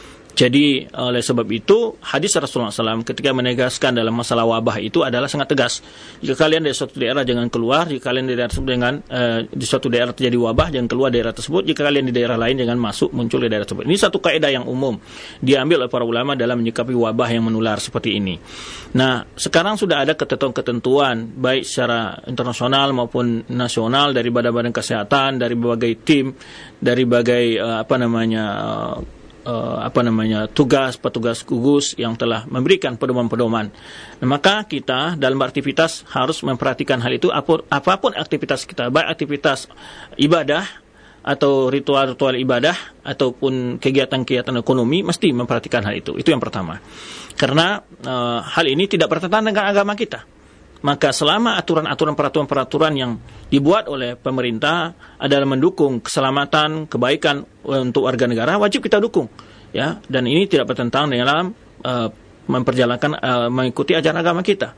Jadi oleh sebab itu hadis Rasulullah shallallahu alaihi wasallam ketika menegaskan dalam masalah wabah itu adalah sangat tegas. Jika kalian dari suatu daerah jangan keluar, jika kalian di daerah tersebut dengan uh, di suatu daerah terjadi wabah jangan keluar daerah tersebut, jika kalian di daerah lain jangan masuk muncul di daerah tersebut. Ini satu kaidah yang umum diambil oleh para ulama dalam menyikapi wabah yang menular seperti ini. Nah, sekarang sudah ada ketentuan-ketentuan baik secara internasional maupun nasional dari badan-badan kesehatan, dari berbagai tim, dari berbagai uh, apa namanya uh, Uh, apa namanya tugas petugas gugus yang telah memberikan pedoman-pedoman. Nah, maka kita dalam beraktivitas harus memperhatikan hal itu. Apapun aktivitas kita, baik aktivitas ibadah atau ritual-ritual ibadah ataupun kegiatan-kegiatan ekonomi, mesti memperhatikan hal itu. Itu yang pertama. Karena uh, hal ini tidak bertentangan dengan agama kita. Maka selama aturan-aturan peraturan-peraturan yang dibuat oleh pemerintah adalah mendukung keselamatan, kebaikan untuk warga negara, wajib kita dukung, ya. Dan ini tidak bertentangan dalam uh, memperjalankan uh, mengikuti ajaran agama kita.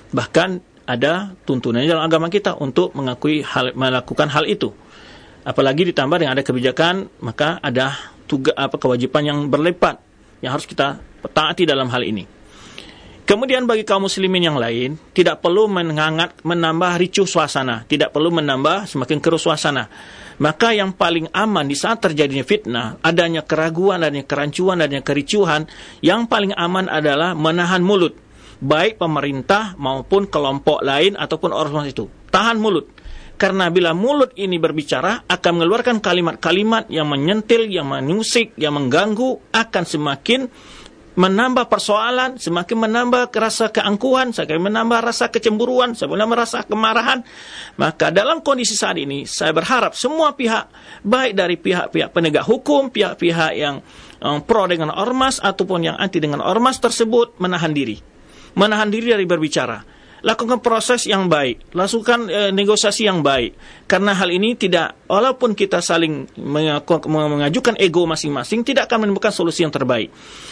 Bahkan ada tuntunan dalam agama kita untuk mengakui hal, melakukan hal itu. Apalagi ditambah dengan ada kebijakan, maka ada tugas apa kewajiban yang berlipat yang harus kita taati dalam hal ini. Kemudian bagi kaum muslimin yang lain, tidak perlu menghangat, menambah ricuh suasana, tidak perlu menambah semakin keruh suasana. Maka yang paling aman di saat terjadinya fitnah, adanya keraguan, adanya kerancuan, adanya kericuhan, yang paling aman adalah menahan mulut. baik pemerintah maupun kelompok lain ataupun ormas itu. Tahan mulut. Karena bila mulut ini berbicara akan mengeluarkan kalimat-kalimat yang menyentil, yang mengusik, yang mengganggu, akan semakin menambah persoalan, semakin menambah rasa keangkuhan, semakin menambah rasa kecemburuan, semakin menambah rasa kemarahan. Maka dalam kondisi saat ini, saya berharap semua pihak, baik dari pihak-pihak penegak hukum, pihak-pihak yang um, pro dengan ormas, ataupun yang anti dengan ormas tersebut, menahan diri. Menahan diri dari berbicara. Lakukan proses yang baik, lakukan e, negosiasi yang baik. Karena hal ini tidak, walaupun kita saling mengajukan ego masing-masing, tidak akan menemukan solusi yang terbaik.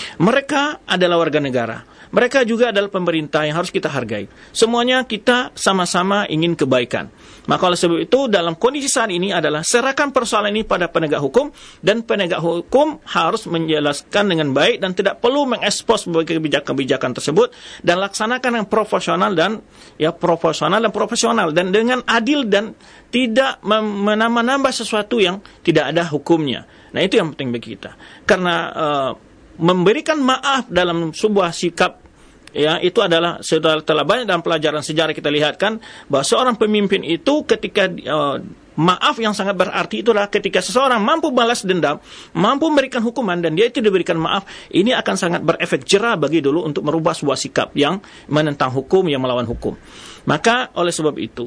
Mereka adalah warga negara. Mereka juga adalah pemerintah yang harus kita hargai. Semuanya kita sama-sama ingin kebaikan. Maka oleh sebab itu, dalam kondisi saat ini adalah serahkan persoalan ini pada penegak hukum, dan penegak hukum harus menjelaskan dengan baik dan tidak perlu mengekspos berbagai kebijakan-kebijakan tersebut, dan laksanakan yang profesional dan ya profesional dan profesional dan dengan adil dan tidak menambah-nambah sesuatu yang tidak ada hukumnya. Nah, itu yang penting bagi kita. Karena uh, memberikan maaf dalam sebuah sikap, ya, itu adalah sudah telah banyak dalam pelajaran sejarah kita lihatkan bahwa seorang pemimpin itu ketika uh, maaf yang sangat berarti itulah ketika seseorang mampu balas dendam, mampu memberikan hukuman dan dia itu diberikan maaf, ini akan sangat berefek jera bagi dulu untuk merubah sebuah sikap yang menentang hukum, yang melawan hukum. Maka oleh sebab itu,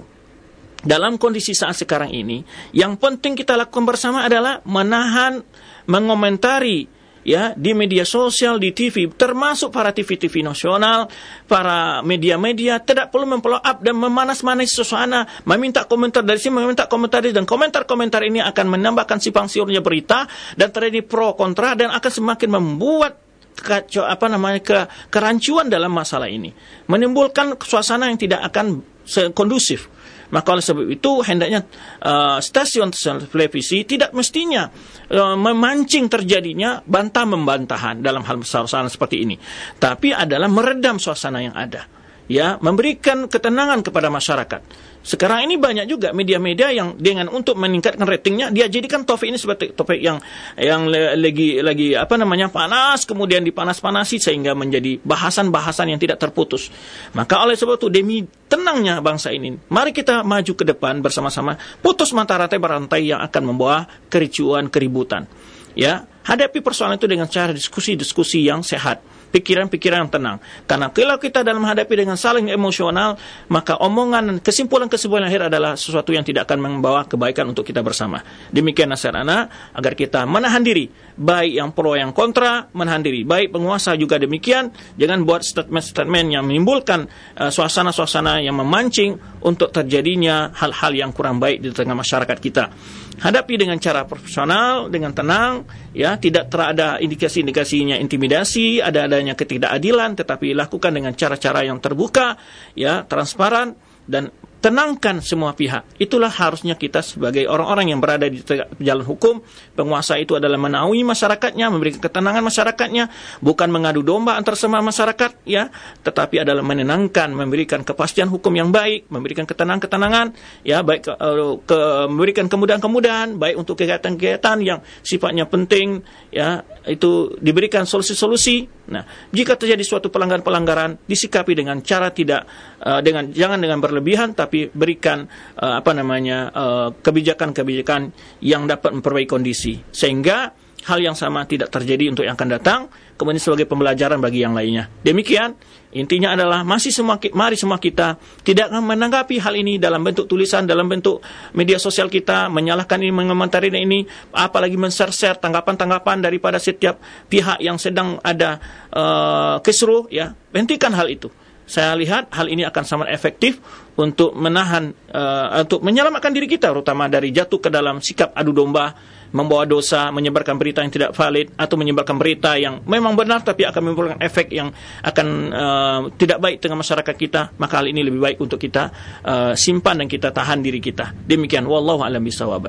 dalam kondisi saat sekarang ini, yang penting kita lakukan bersama adalah menahan, mengomentari, ya, di media sosial, di T V, termasuk para T V-T V nasional, para media-media, tidak perlu memfollow up dan memanas-manasi suasana, meminta komentar dari sini, meminta komentar dari sini, dan komentar-komentar ini akan menambahkan simpang siurnya berita, dan terjadi pro kontra, dan akan semakin membuat kacau, apa namanya, ke, kerancuan dalam masalah ini, menimbulkan suasana yang tidak akan kondusif. Maka oleh sebab itu hendaknya uh, stasiun televisi tidak mestinya uh, memancing terjadinya bantah-membantahan dalam hal suasana seperti ini, tapi adalah meredam suasana yang ada, ya, memberikan ketenangan kepada masyarakat. Sekarang ini banyak juga media-media yang dengan untuk meningkatkan ratingnya, dia jadikan topik ini sebagai topik yang yang lagi lagi apa namanya panas, kemudian dipanas-panasi sehingga menjadi bahasan-bahasan yang tidak terputus. Maka oleh sebab itu, demi tenangnya bangsa ini, mari kita maju ke depan bersama-sama, putus mata rantai-rantai yang akan membawa kericuan, keributan. Ya, hadapi persoalan itu dengan cara diskusi-diskusi yang sehat, pikiran-pikiran yang tenang. Karena kalau kita dalam menghadapi dengan saling emosional, maka omongan, kesimpulan-kesimpulan akhir adalah sesuatu yang tidak akan membawa kebaikan untuk kita bersama. Demikian nasihat ana, agar kita menahan diri, baik yang pro yang kontra, menahan diri. Baik penguasa juga demikian, jangan buat statement-statement yang menimbulkan uh, suasana-suasana yang memancing untuk terjadinya hal-hal yang kurang baik di tengah masyarakat kita. Hadapi dengan cara profesional, dengan tenang, ya, tidak terada indikasi-indikasinya intimidasi, ada adanya ketidakadilan, tetapi lakukan dengan cara-cara yang terbuka, ya, transparan, dan tenangkan semua pihak. Itulah harusnya kita sebagai orang-orang yang berada di jalan hukum. Penguasa itu adalah menaungi masyarakatnya, memberikan ketenangan masyarakatnya, bukan mengadu domba antar semua masyarakat, ya, tetapi adalah menenangkan, memberikan kepastian hukum yang baik, memberikan ketenangan-ketenangan, ya, baik ke, ke, memberikan kemudahan-kemudahan, baik untuk kegiatan-kegiatan yang sifatnya penting, ya, itu diberikan solusi-solusi. Nah, jika terjadi suatu pelanggaran-pelanggaran, disikapi dengan cara tidak uh, dengan jangan dengan berlebihan, tapi berikan uh, apa namanya uh, kebijakan-kebijakan yang dapat memperbaiki kondisi, sehingga hal yang sama tidak terjadi untuk yang akan datang, kemudian sebagai pembelajaran bagi yang lainnya. Demikian, intinya adalah masih semua, mari semua kita tidak menanggapi hal ini dalam bentuk tulisan, dalam bentuk media sosial kita, menyalahkan ini, mengomentari ini, apalagi men-share tanggapan-tanggapan daripada setiap pihak yang sedang ada uh, kisruh, ya, hentikan hal itu. Saya lihat hal ini akan sangat efektif untuk menahan, uh, untuk menyelamatkan diri kita, terutama dari jatuh ke dalam sikap adu domba, membawa dosa, menyebarkan berita yang tidak valid, atau menyebarkan berita yang memang benar tapi akan menimbulkan efek yang akan uh, tidak baik dengan masyarakat kita. Maka hal ini lebih baik untuk kita uh, simpan dan kita tahan diri kita. Demikian, wallahu a'lam bishawab.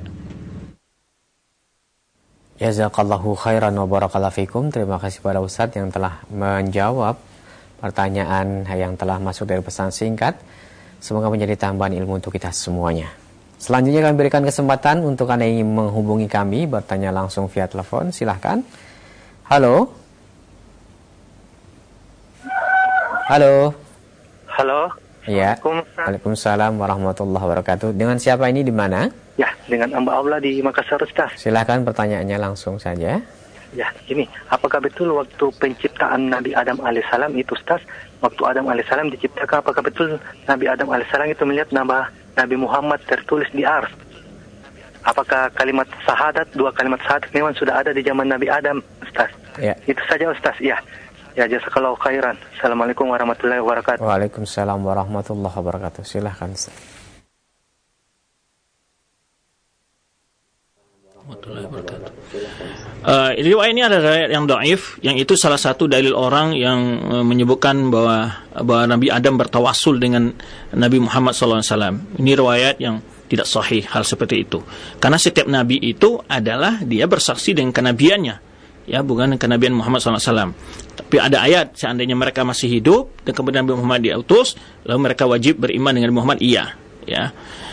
Jazakallahu khairan wa barakallahu fikum. Terima kasih pada Ustadz yang telah menjawab pertanyaan yang telah masuk dari pesan singkat. Semoga menjadi tambahan ilmu untuk kita semuanya. Selanjutnya kami berikan kesempatan untuk Anda yang ingin menghubungi kami, bertanya langsung via telepon, silahkan. Halo. Halo. Halo. Ya. Waalaikumsalam warahmatullahi wabarakatuh. Dengan siapa ini di mana? Ya, dengan hamba Allah di Makassar, Ustaz. Silakan pertanyaannya langsung saja. Ya, gini, apakah betul waktu penciptaan Nabi Adam alaihissalam itu, Ustaz, waktu Adam alaihissalam diciptakan, apakah betul Nabi Adam alaihissalam itu melihat nama Nabi Muhammad tertulis di ars? Apakah kalimat syahadat, dua kalimat syahadat memang sudah ada di zaman Nabi Adam, Ustaz? Ya. Itu saja, Ustaz. Ya. Ya, jazakallahu khairan. Assalamualaikum warahmatullahi wabarakatuh. Waalaikumsalam warahmatullahi wabarakatuh. Silahkan, Ustaz. Uh, riwayat ini ada riwayat yang dhaif, yang itu salah satu dalil orang yang uh, menyebutkan bahwa bahwa Nabi Adam bertawasul dengan Nabi Muhammad sallallahu alaihi wasallam. Ini riwayat yang tidak sahih hal seperti itu. Karena setiap nabi itu adalah dia bersaksi dengan kenabiannya, ya, bukan kenabian Muhammad sallallahu alaihi wasallam. Tapi ada ayat seandainya mereka masih hidup dan kemudian Nabi Muhammad diutus, lalu mereka wajib beriman dengan Muhammad, iya, ya.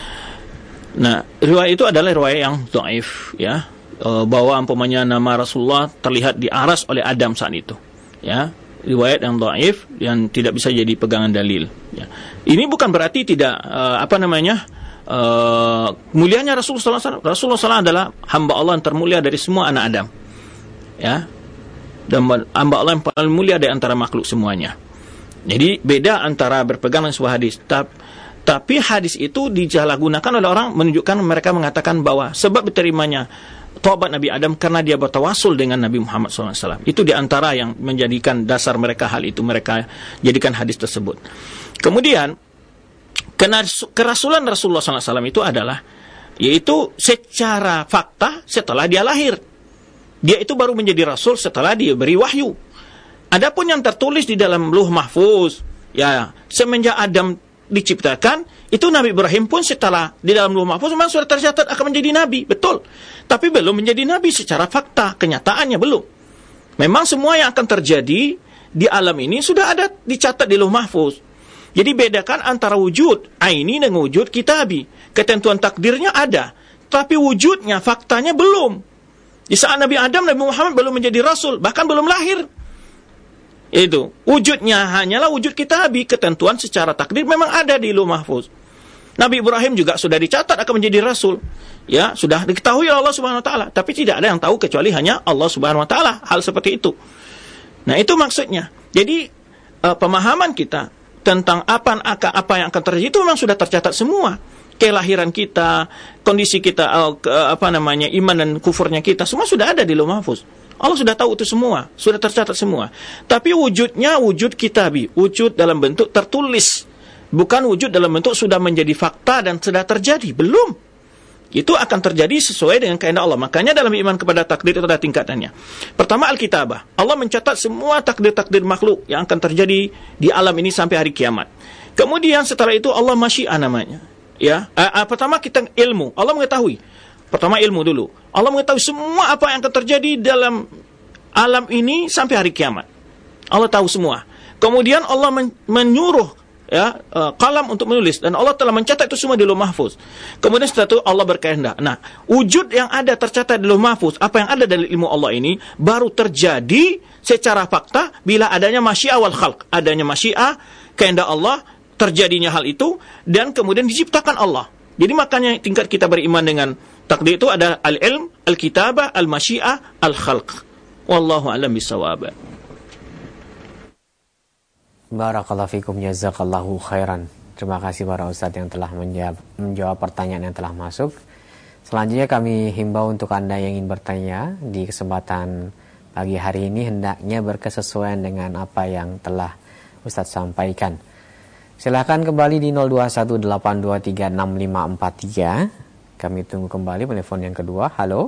Nah, riwayat itu adalah riwayat yang dhaif, ya, e, bahwa umpamanya nama Rasulullah terlihat diaras oleh Adam saat itu, ya. Riwayat yang dhaif yang tidak bisa jadi pegangan dalil, ya. Ini bukan berarti tidak e, apa namanya e, mulianya Rasulullah sallallahu alaihi wasallam. Rasulullah sallallahu alaihi wasallam adalah hamba Allah yang termulia dari semua anak Adam, ya, dan hamba Allah yang paling mulia dari antara makhluk semuanya. Jadi beda antara berpegang dengan sebuah hadis. Tapi hadis itu disalahgunakan oleh orang, menunjukkan mereka mengatakan bahwa sebab diterimanya taubat Nabi Adam karena dia bertawasul dengan Nabi Muhammad sallallahu alaihi wasallam. Itu diantara yang menjadikan dasar mereka hal itu, mereka jadikan hadis tersebut. Kemudian kerasulan Rasulullah sallallahu alaihi wasallam itu adalah, yaitu secara fakta setelah dia lahir. Dia itu baru menjadi rasul setelah dia beri wahyu. Adapun yang tertulis di dalam Lauh Mahfuz, ya, semenjak Adam diciptakan, itu Nabi Ibrahim pun setelah di dalam Lauh Mahfuz memang sudah tercatat akan menjadi nabi, betul. Tapi belum menjadi nabi secara fakta, kenyataannya belum. Memang semua yang akan terjadi di alam ini sudah ada dicatat di Lauh Mahfuz. Jadi bedakan antara wujud aini dengan wujud kitabi. Ketentuan takdirnya ada, tapi wujudnya, faktanya belum. Di saat Nabi Adam, Nabi Muhammad belum menjadi rasul, bahkan belum lahir. Itu wujudnya hanyalah wujud kitabi, ketentuan secara takdir memang ada di Lauh Mahfuz. Nabi Ibrahim juga sudah dicatat akan menjadi rasul, ya, sudah diketahui oleh Allah Subhanahu wa taala, tapi tidak ada yang tahu kecuali hanya Allah Subhanahu wa taala hal seperti itu. Nah, itu maksudnya. Jadi uh, pemahaman kita tentang apa apa yang akan terjadi itu memang sudah tercatat semua. Kelahiran kita, kondisi kita, uh, ke, apa namanya, iman dan kufurnya kita, semua sudah ada di Lauh Mahfuz. Allah sudah tahu itu semua, sudah tercatat semua. Tapi wujudnya wujud kitabi, wujud dalam bentuk tertulis, bukan wujud dalam bentuk sudah menjadi fakta dan sudah terjadi, belum. Itu akan terjadi sesuai dengan kehendak Allah. Makanya dalam iman kepada takdir itu ada tingkatannya. Pertama, Alkitabah. Allah mencatat semua takdir-takdir makhluk yang akan terjadi di alam ini sampai hari kiamat. Kemudian setelah itu Allah Masyiah namanya. Ya, uh, uh, pertama kita ilmu. Allah mengetahui. Pertama ilmu dulu. Allah mengetahui semua apa yang akan terjadi dalam alam ini sampai hari kiamat. Allah tahu semua. Kemudian Allah men- menyuruh ya uh, kalam untuk menulis, dan Allah telah mencatat itu semua di Lauh Mahfuz. Kemudian setelah itu Allah berkehendak. Nah, wujud yang ada tercatat di Lauh Mahfuz, apa yang ada dari ilmu Allah ini baru terjadi secara fakta bila adanya masyiah wal khalq, adanya masyiah, kehendak Allah, terjadinya hal itu, dan kemudian diciptakan Allah. Jadi makanya tingkat kita beriman dengan takdir itu ada al-ilm, al-kitabah, al-masyiah, al-khalq. Wallahu a'lam bishawab. Barakallahu fikum, jazakallahu khairan. Terima kasih para ustadz yang telah menjawab, menjawab pertanyaan yang telah masuk. Selanjutnya kami himbau untuk Anda yang ingin bertanya di kesempatan pagi hari ini, hendaknya berkesesuaian dengan apa yang telah ustadz sampaikan. Silakan kembali di nol dua satu delapan dua tiga enam lima empat tiga. Kami tunggu kembali telepon yang kedua. Halo.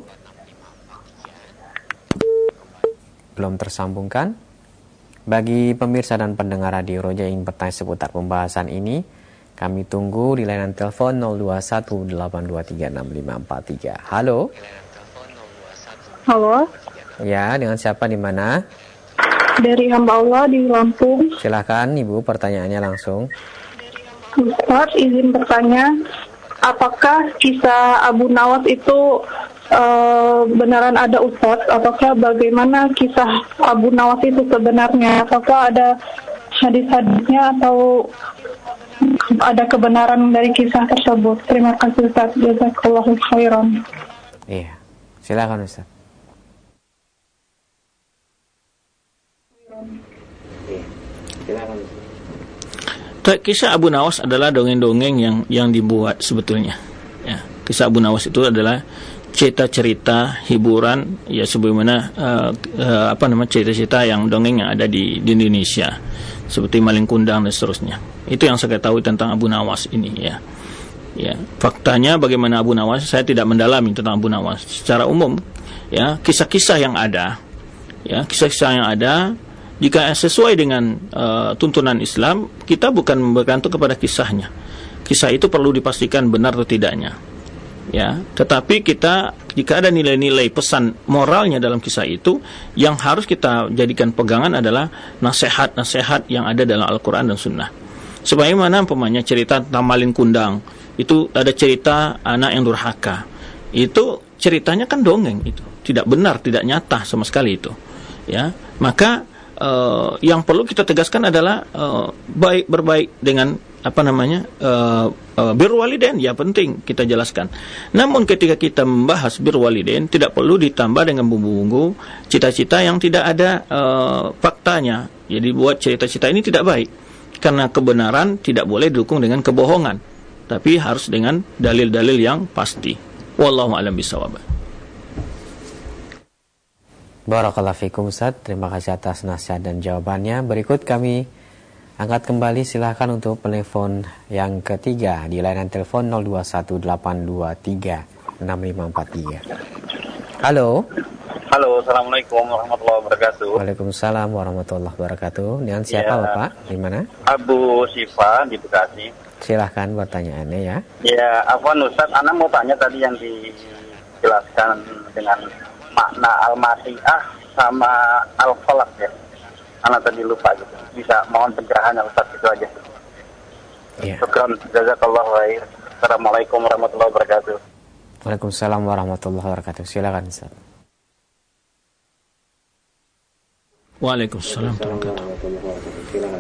Belum tersambungkan. Bagi pemirsa dan pendengar Radio Roja yang ingin bertanya seputar pembahasan ini, kami tunggu di layanan telepon nol dua satu delapan dua tiga enam lima empat tiga. Halo. Halo. Ya, dengan siapa di mana? Dari hamba Allah di Lampung. Silakan Ibu, pertanyaannya langsung. Ustaz, izin bertanya, apakah kisah Abu Nawas itu uh, beneran ada Ustaz? Apakah bagaimana kisah Abu Nawas itu sebenarnya? Apakah ada hadis-hadisnya atau ada kebenaran dari kisah tersebut. Terima kasih Ustaz. Jazakallahu khairan. Iya, silakan Ustaz. Kisah Abu Nawas adalah dongeng-dongeng yang yang dibuat sebetulnya. Ya, kisah Abu Nawas itu adalah cerita-cerita hiburan, ya sebagaimana uh, uh, apa namanya cerita-cerita yang dongeng yang ada di, di Indonesia, seperti Maling Kundang dan seterusnya. Itu yang saya ketahui tentang Abu Nawas ini, ya. Ya, faktanya bagaimana Abu Nawas, saya tidak mendalami tentang Abu Nawas. Secara umum, ya, kisah-kisah yang ada, ya, kisah-kisah yang ada, jika sesuai dengan uh, tuntunan Islam, kita bukan bergantung kepada kisahnya. Kisah itu perlu dipastikan benar atau tidaknya. Ya, tetapi kita jika ada nilai-nilai pesan moralnya dalam kisah itu, yang harus kita jadikan pegangan adalah nasihat-nasihat yang ada dalam Al-Quran dan Sunnah. Sebagaimana umpamanya cerita tentang Maling Kundang, itu ada cerita anak yang durhaka. Itu ceritanya kan dongeng, itu tidak benar, tidak nyata sama sekali itu. Ya, maka Uh, yang perlu kita tegaskan adalah uh, baik berbaik dengan apa namanya uh, uh, birrul walidain, ya penting kita jelaskan. Namun ketika kita membahas birrul walidain, tidak perlu ditambah dengan bumbu-bumbu cita-cita yang tidak ada uh, faktanya. Jadi buat cerita-cerita ini tidak baik, karena kebenaran tidak boleh didukung dengan kebohongan, tapi harus dengan dalil-dalil yang pasti. Wallahu a'lam bishawab. Barakallahu fikum Ustaz, terima kasih atas nasihat dan jawabannya. Berikut kami angkat kembali, silahkan untuk telepon yang ketiga di layanan telepon nol dua satu delapan dua tiga enam lima empat tiga. Halo. Halo, Assalamualaikum warahmatullahi wabarakatuh. Waalaikumsalam warahmatullahi wabarakatuh. Dengan siapa ya, Bapak? Di mana? Abu Sifa di Bekasi. Silahkan pertanyaannya ya. Ya, afwan Ustaz, Ana mau tanya tadi yang dijelaskan dengan makna al-masyiah sama al-khalaq ya. Ana tadi lupa gitu. Bisa mohon pencerahannya Ustaz, itu aja. Iya. Syukran, jazakallahu khair. Assalamualaikum warahmatullahi wabarakatuh. Waalaikumsalam warahmatullahi wabarakatuh. Silakan Ustaz. Waalaikumsalam warahmatullahi wabarakatuh.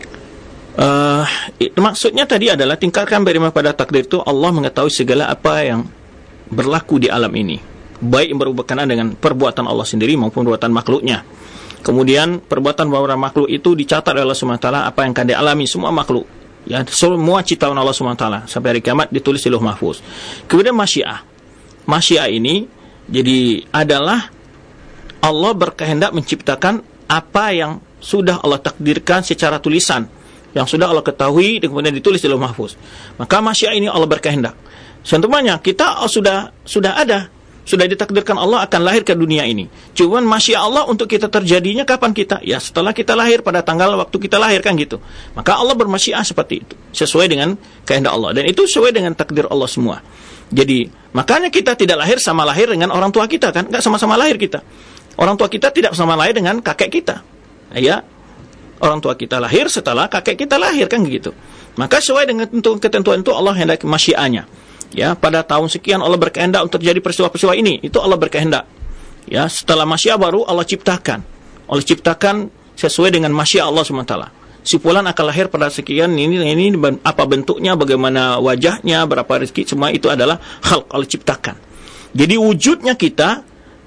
Uh, maksudnya tadi adalah tingkatkan beriman pada takdir itu Allah mengetahui segala apa yang berlaku di alam ini, baik yang berhubungan dengan perbuatan Allah sendiri maupun perbuatan makhluknya. Kemudian perbuatan para makhluk itu dicatat oleh Allah subhanahu wa taala, apa yang akan dialami semua makhluk, ya, semua ciptaan Allah subhanahu wa taala sampai hari kiamat ditulis di Lauh Mahfuz. Kemudian masyiah. Masyiah ini jadi adalah Allah berkehendak menciptakan apa yang sudah Allah takdirkan secara tulisan, yang sudah Allah ketahui dan kemudian ditulis di Lauh Mahfuz. Maka masyiah ini Allah berkehendak. Contohnya kita oh, sudah sudah ada sudah ditakdirkan Allah akan lahir ke dunia ini. Cuman masya Allah untuk kita terjadinya kapan kita? Ya setelah kita lahir, pada tanggal waktu kita lahir kan gitu. Maka Allah bermasyiah seperti itu, sesuai dengan kehendak Allah. Dan itu sesuai dengan takdir Allah semua. Jadi makanya kita tidak lahir sama lahir dengan orang tua kita kan? Enggak sama-sama lahir kita. Orang tua kita tidak sama lahir dengan kakek kita. Ya, orang tua kita lahir setelah kakek kita lahir kan gitu. Maka sesuai dengan ketentuan itu Allah hendak masyiahnya. Ya, pada tahun sekian Allah berkehendak untuk terjadi peristiwa-peristiwa ini. Itu Allah berkehendak. Ya, setelah masyiah baru Allah ciptakan. Allah ciptakan sesuai dengan masyiah Allah subhanahu wa taala. Si fulan akan lahir pada sekian ini ini apa bentuknya, bagaimana wajahnya, berapa rezeki, semua itu adalah khalq, Allah ciptakan. Jadi wujudnya kita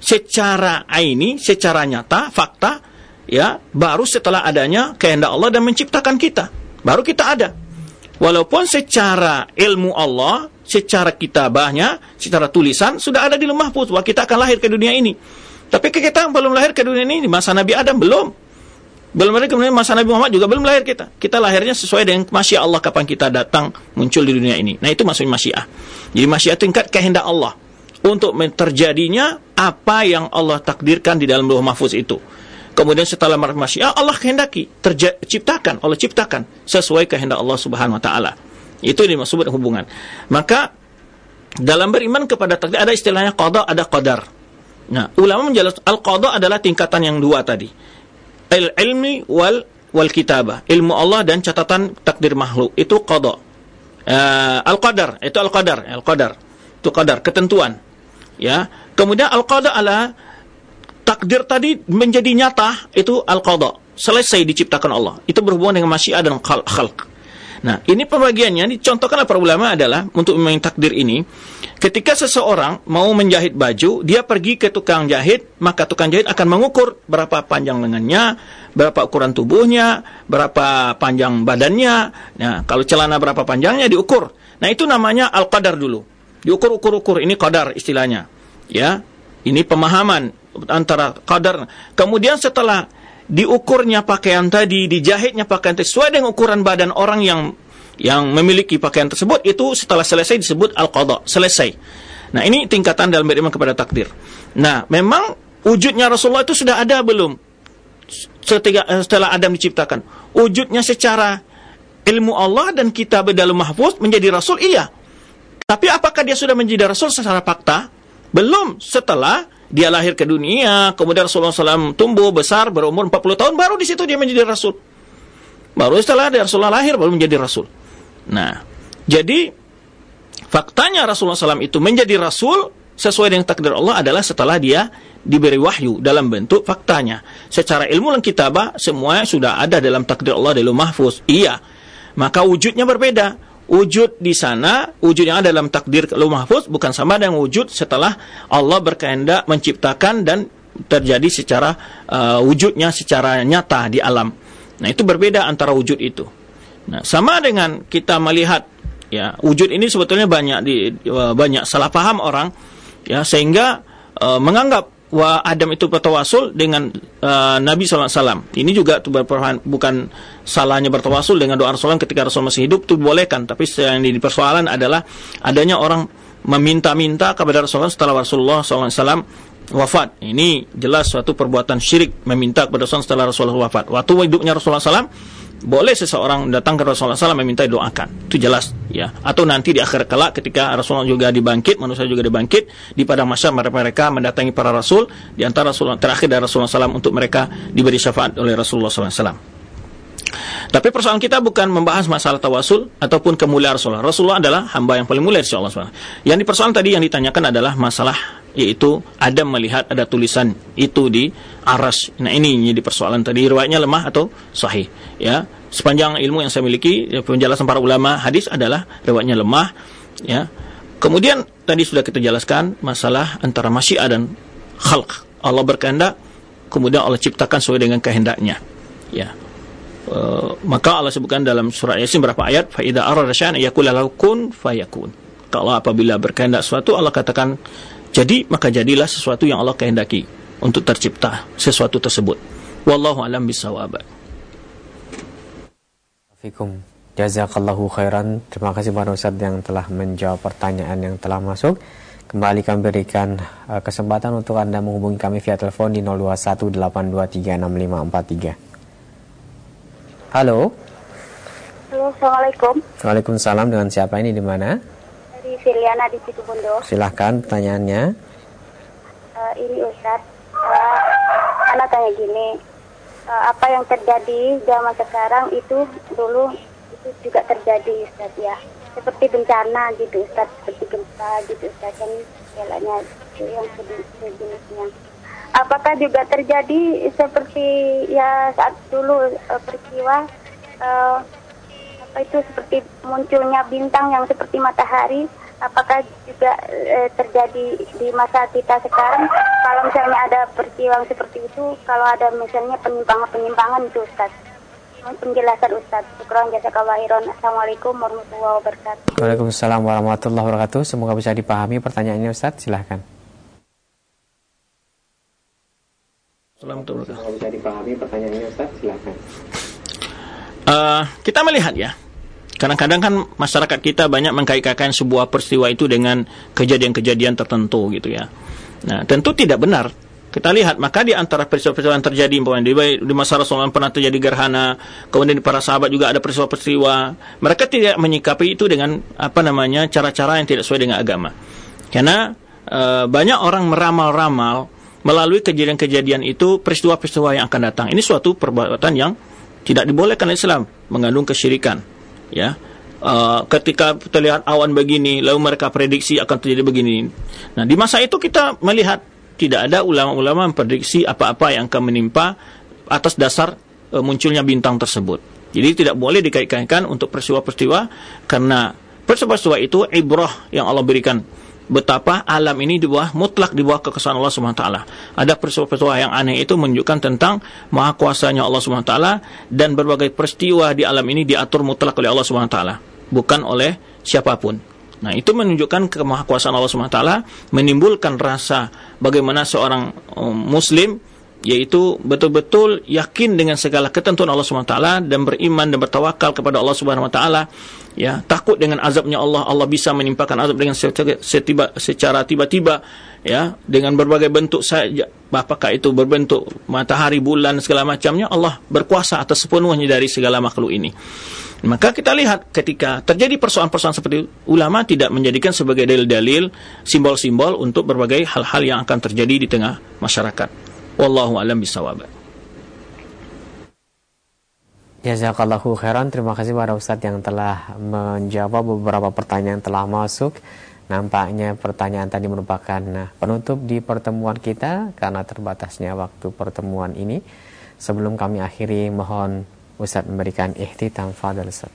secara aini, secara nyata, fakta, ya, baru setelah adanya kehendak Allah dan menciptakan kita. Baru kita ada. Walaupun secara ilmu Allah, secara kitabahnya, secara tulisan sudah ada di Lauh Mahfuz bahwa kita akan lahir ke dunia ini. Tapi kita belum lahir ke dunia ini di masa Nabi Adam belum. Belum lahir kemudian masa Nabi Muhammad juga belum lahir kita. Kita lahirnya sesuai dengan masyiah Allah kapan kita datang muncul di dunia ini. Nah, itu maksudnya masyiah. Jadi masyiah tingkat kehendak Allah untuk terjadinya apa yang Allah takdirkan di dalam Lauh Mahfuz itu. Kemudian setelah masyiah Allah kehendaki, terciptakan, Allah ciptakan sesuai kehendak Allah Subhanahu wa taala. Itu yang dimaksud hubungan. Maka dalam beriman kepada takdir ada istilahnya qada, ada qadar. Nah, ulama menjelaskan al-qada adalah tingkatan yang dua tadi. Al-ilmi wal wal kitabah. Ilmu Allah dan catatan takdir makhluk. Itu qada. Uh, al-qadar, itu al-qadar, al-qadar. Itu qadar, ketentuan. Ya. Kemudian al-qada adalah takdir tadi menjadi nyata, itu al-qada. Selesai diciptakan Allah. Itu berhubungan dengan masyiah dan khalq. Nah, ini pembagiannya dicontohkan oleh para ulama adalah untuk memahami takdir ini. Ketika seseorang mau menjahit baju, dia pergi ke tukang jahit, maka tukang jahit akan mengukur berapa panjang lengannya, berapa ukuran tubuhnya, berapa panjang badannya. Nah, kalau celana berapa panjangnya diukur. Nah, itu namanya al-qadar dulu. Diukur-ukur-ukur, ini qadar istilahnya. Ya, ini pemahaman antara qadar. Kemudian setelah diukurnya pakaian tadi, dijahitnya pakaian tadi sesuai dengan ukuran badan orang yang yang memiliki pakaian tersebut, itu setelah selesai disebut al-qada, selesai. Nah, ini tingkatan dalam beriman kepada takdir. Nah, memang wujudnya Rasulullah itu sudah ada belum? Setelah, setelah Adam diciptakan, wujudnya secara ilmu Allah dan kitab dalam mahfuz menjadi Rasul, iya. Tapi apakah dia sudah menjadi Rasul secara fakta? Belum. Setelah dia lahir ke dunia, kemudian Rasulullah shallallahu alaihi wasallam tumbuh besar berumur empat puluh tahun, baru di situ dia menjadi Rasul. Baru setelah Rasulullah lahir baru menjadi Rasul. Nah, jadi faktanya Rasulullah shallallahu alaihi wasallam itu menjadi Rasul sesuai dengan takdir Allah adalah setelah dia diberi wahyu dalam bentuk faktanya. Secara ilmu dan kitabah semua sudah ada dalam takdir Allah dalam mahfuz. Iya. Maka wujudnya berbeda. Wujud di sana, wujud yang ada dalam takdir lauh mahfuz bukan sama dengan wujud setelah Allah berkehendak menciptakan dan terjadi secara uh, wujudnya secara nyata di alam. Nah, itu berbeda antara wujud itu. Nah, sama dengan kita melihat ya, wujud ini sebetulnya banyak di uh, banyak salah paham orang ya, sehingga uh, menganggap wa Adam itu bertawasul dengan uh, Nabi shallallahu alaihi wasallam. Ini juga bukan salahnya bertawasul dengan doa Rasulullah ketika Rasul masih hidup, itu bolehkan. Tapi yang di persoalan adalah adanya orang meminta-minta kepada Rasulullah setelah Rasulullah shallallahu alaihi wasallam wafat. Ini jelas suatu perbuatan syirik, meminta kepada Rasulullah setelah Rasulullah wafat. Waktu hidupnya Rasulullah shallallahu alaihi wasallam boleh seseorang datang ke Rasulullah shallallahu alaihi wasallam meminta doakan, itu jelas ya. Atau nanti di akhir kelak ketika Rasulullah juga dibangkit, manusia juga dibangkit, di padang mahsyar mereka mendatangi para rasul, di antara Rasulullah terakhir dari Rasulullah shallallahu alaihi wasallam untuk mereka diberi syafaat oleh Rasulullah shallallahu alaihi wasallam. Tapi persoalan kita bukan membahas masalah tawasul ataupun kemuliaan Rasulullah. Rasulullah adalah hamba yang paling mulia dari Allah subhanahu wa taala. Yang di persoalan tadi yang ditanyakan adalah masalah, yaitu Adam melihat ada tulisan itu di aras. Nah, ini jadi persoalan tadi, riwayatnya lemah atau sahih ya. Sepanjang ilmu yang saya miliki, ya, penjelasan para ulama hadis adalah riwayatnya lemah ya. Kemudian tadi sudah kita jelaskan masalah antara masyiah dan khalq. Allah berkehendak, kemudian Allah ciptakan sesuai dengan kehendaknya ya. Uh, maka Allah sebutkan dalam surah Yasin berapa ayat, fa idza arada syai'an yaqul lahu kun fayakun. Kalau apabila berkehendak sesuatu, Allah katakan jadi, maka jadilah sesuatu yang Allah kehendaki untuk tercipta sesuatu tersebut. Wallahu a'lam bishawab. Fikum. Jazakallahu khairan. Terima kasih Pak Ustaz yang telah menjawab pertanyaan yang telah masuk. Kembali kami berikan uh, kesempatan untuk Anda menghubungi kami via telepon di nol dua satu delapan dua tiga enam lima empat tiga. Halo. Halo, Assalamualaikum. Waalaikumsalam. Dengan siapa ini, di mana? Dari Filiana di Situbondo. Silahkan pertanyaannya. Uh, ini Ustaz, uh, anak tanya gini, uh, apa yang terjadi zaman sekarang itu dulu itu juga terjadi Ustaz ya, seperti bencana gitu Ustaz, seperti gempa gitu Ustaz, yang segalanya itu yang sejenisnya. Apakah juga terjadi seperti ya saat dulu uh, peristiwa uh, apa itu seperti munculnya bintang yang seperti matahari? Apakah juga uh, terjadi di masa kita sekarang? Kalau misalnya ada peristiwa seperti itu, kalau ada misalnya penyimpangan-penyimpangan itu Ustaz. Penjelasan Ustaz. Syukran jazakallahu khairan. Assalamualaikum warahmatullahi wabarakatuh. Waalaikumsalam warahmatullahi wabarakatuh. Semoga bisa dipahami pertanyaannya Ustaz. Silahkan. Assalamualaikum. Semoga bisa dipahami pertanyaannya Ustaz. Silahkan. Uh, kita melihat ya, kadang-kadang kan masyarakat kita banyak mengkait-kaitkan sebuah peristiwa itu dengan kejadian-kejadian tertentu gitu ya. Nah, tentu tidak benar. Kita lihat, maka di antara peristiwa-peristiwa yang terjadi di, di masa Rasulullah pernah terjadi gerhana, kemudian di para sahabat juga ada peristiwa-peristiwa. Mereka tidak menyikapi itu dengan apa namanya cara-cara yang tidak sesuai dengan agama. Karena uh, banyak orang meramal-ramal melalui kejadian-kejadian itu peristiwa-peristiwa yang akan datang. Ini suatu perbuatan yang tidak dibolehkan oleh Islam, mengandung kesyirikan. Ya, uh, ketika terlihat awan begini, lalu mereka prediksi akan terjadi begini. Nah, di masa itu kita melihat tidak ada ulama-ulama memprediksi apa-apa yang akan menimpa atas dasar uh, munculnya bintang tersebut. Jadi tidak boleh dikait-kaitkan untuk peristiwa-peristiwa, karena peristiwa-peristiwa itu ibrah yang Allah berikan betapa alam ini di bawah mutlak di bawah kekuasaan Allah Subhanahu wa taala. Ada peristiwa-peristiwa yang aneh itu menunjukkan tentang maha kuasanya Allah Subhanahu wa taala, dan berbagai peristiwa di alam ini diatur mutlak oleh Allah Subhanahu wa taala, bukan oleh siapapun. Nah, itu menunjukkan kemahakuasaan Allah Subhanahu wa taala, menimbulkan rasa bagaimana seorang um, muslim yaitu betul-betul yakin dengan segala ketentuan Allah Subhanahu wa taala dan beriman dan bertawakal kepada Allah Subhanahu wa taala, ya, takut dengan azabnya Allah. Allah bisa menimpakan azab dengan setiba, secara tiba-tiba, ya, dengan berbagai bentuk saja, apakah itu berbentuk matahari, bulan, segala macamnya. Allah berkuasa atas sepenuhnya dari segala makhluk ini. Maka kita lihat ketika terjadi persoalan-persoalan seperti itu, ulama tidak menjadikan sebagai dalil-dalil, simbol-simbol untuk berbagai hal-hal yang akan terjadi di tengah masyarakat. Wallahu a'lam bishawab. Jazakallahu khairan. Terima kasih para Ustadz yang telah menjawab beberapa pertanyaan yang telah masuk. Nampaknya pertanyaan tadi merupakan penutup di pertemuan kita karena terbatasnya waktu pertemuan ini. Sebelum kami akhiri, mohon Ustadz memberikan ihtitam. Fadhil Ustadz.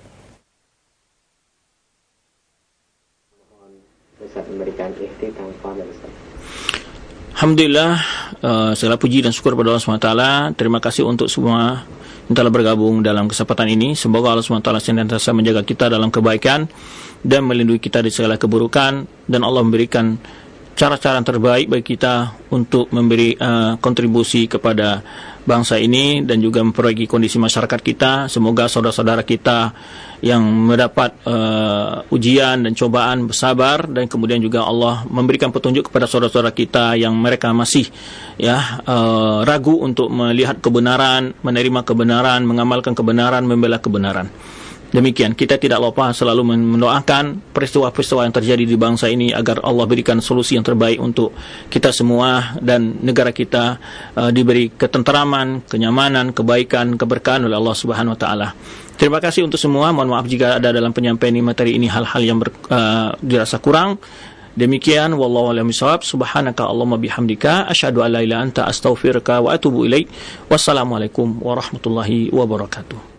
Mohon Ustadz memberikan ihtitam. Fadhil Ustadz. Alhamdulillah, uh, segala puji dan syukur pada Allah subhanahu wa taala. Terima kasih untuk semua yang telah bergabung dalam kesempatan ini. Semoga Allah subhanahu wa taala senantiasa menjaga kita dalam kebaikan dan melindungi kita dari segala keburukan, dan Allah memberikan cara-cara yang terbaik bagi kita untuk memberi uh, kontribusi kepada bangsa ini dan juga memperbaiki kondisi masyarakat kita. Semoga saudara-saudara kita yang mendapat uh, ujian dan cobaan bersabar, dan kemudian juga Allah memberikan petunjuk kepada saudara-saudara kita yang mereka masih ya uh, ragu untuk melihat kebenaran, menerima kebenaran, mengamalkan kebenaran, membela kebenaran. Demikian, kita tidak lupa selalu mendoakan peristiwa-peristiwa yang terjadi di bangsa ini agar Allah berikan solusi yang terbaik untuk kita semua dan negara kita uh, diberi ketenteraman, kenyamanan, kebaikan, keberkahan oleh Allah Subhanahu wa taala. Terima kasih untuk semua. Mohon maaf jika ada dalam penyampaian materi ini hal-hal yang ber, uh, dirasa kurang. Demikian, wallahu a'lam bishawab. Subhanaka Allahumma bihamdika asyhadu an la ilaha illa anta astaghfiruka wa atubu ilaik. Wassalamualaikum warahmatullahi wabarakatuh.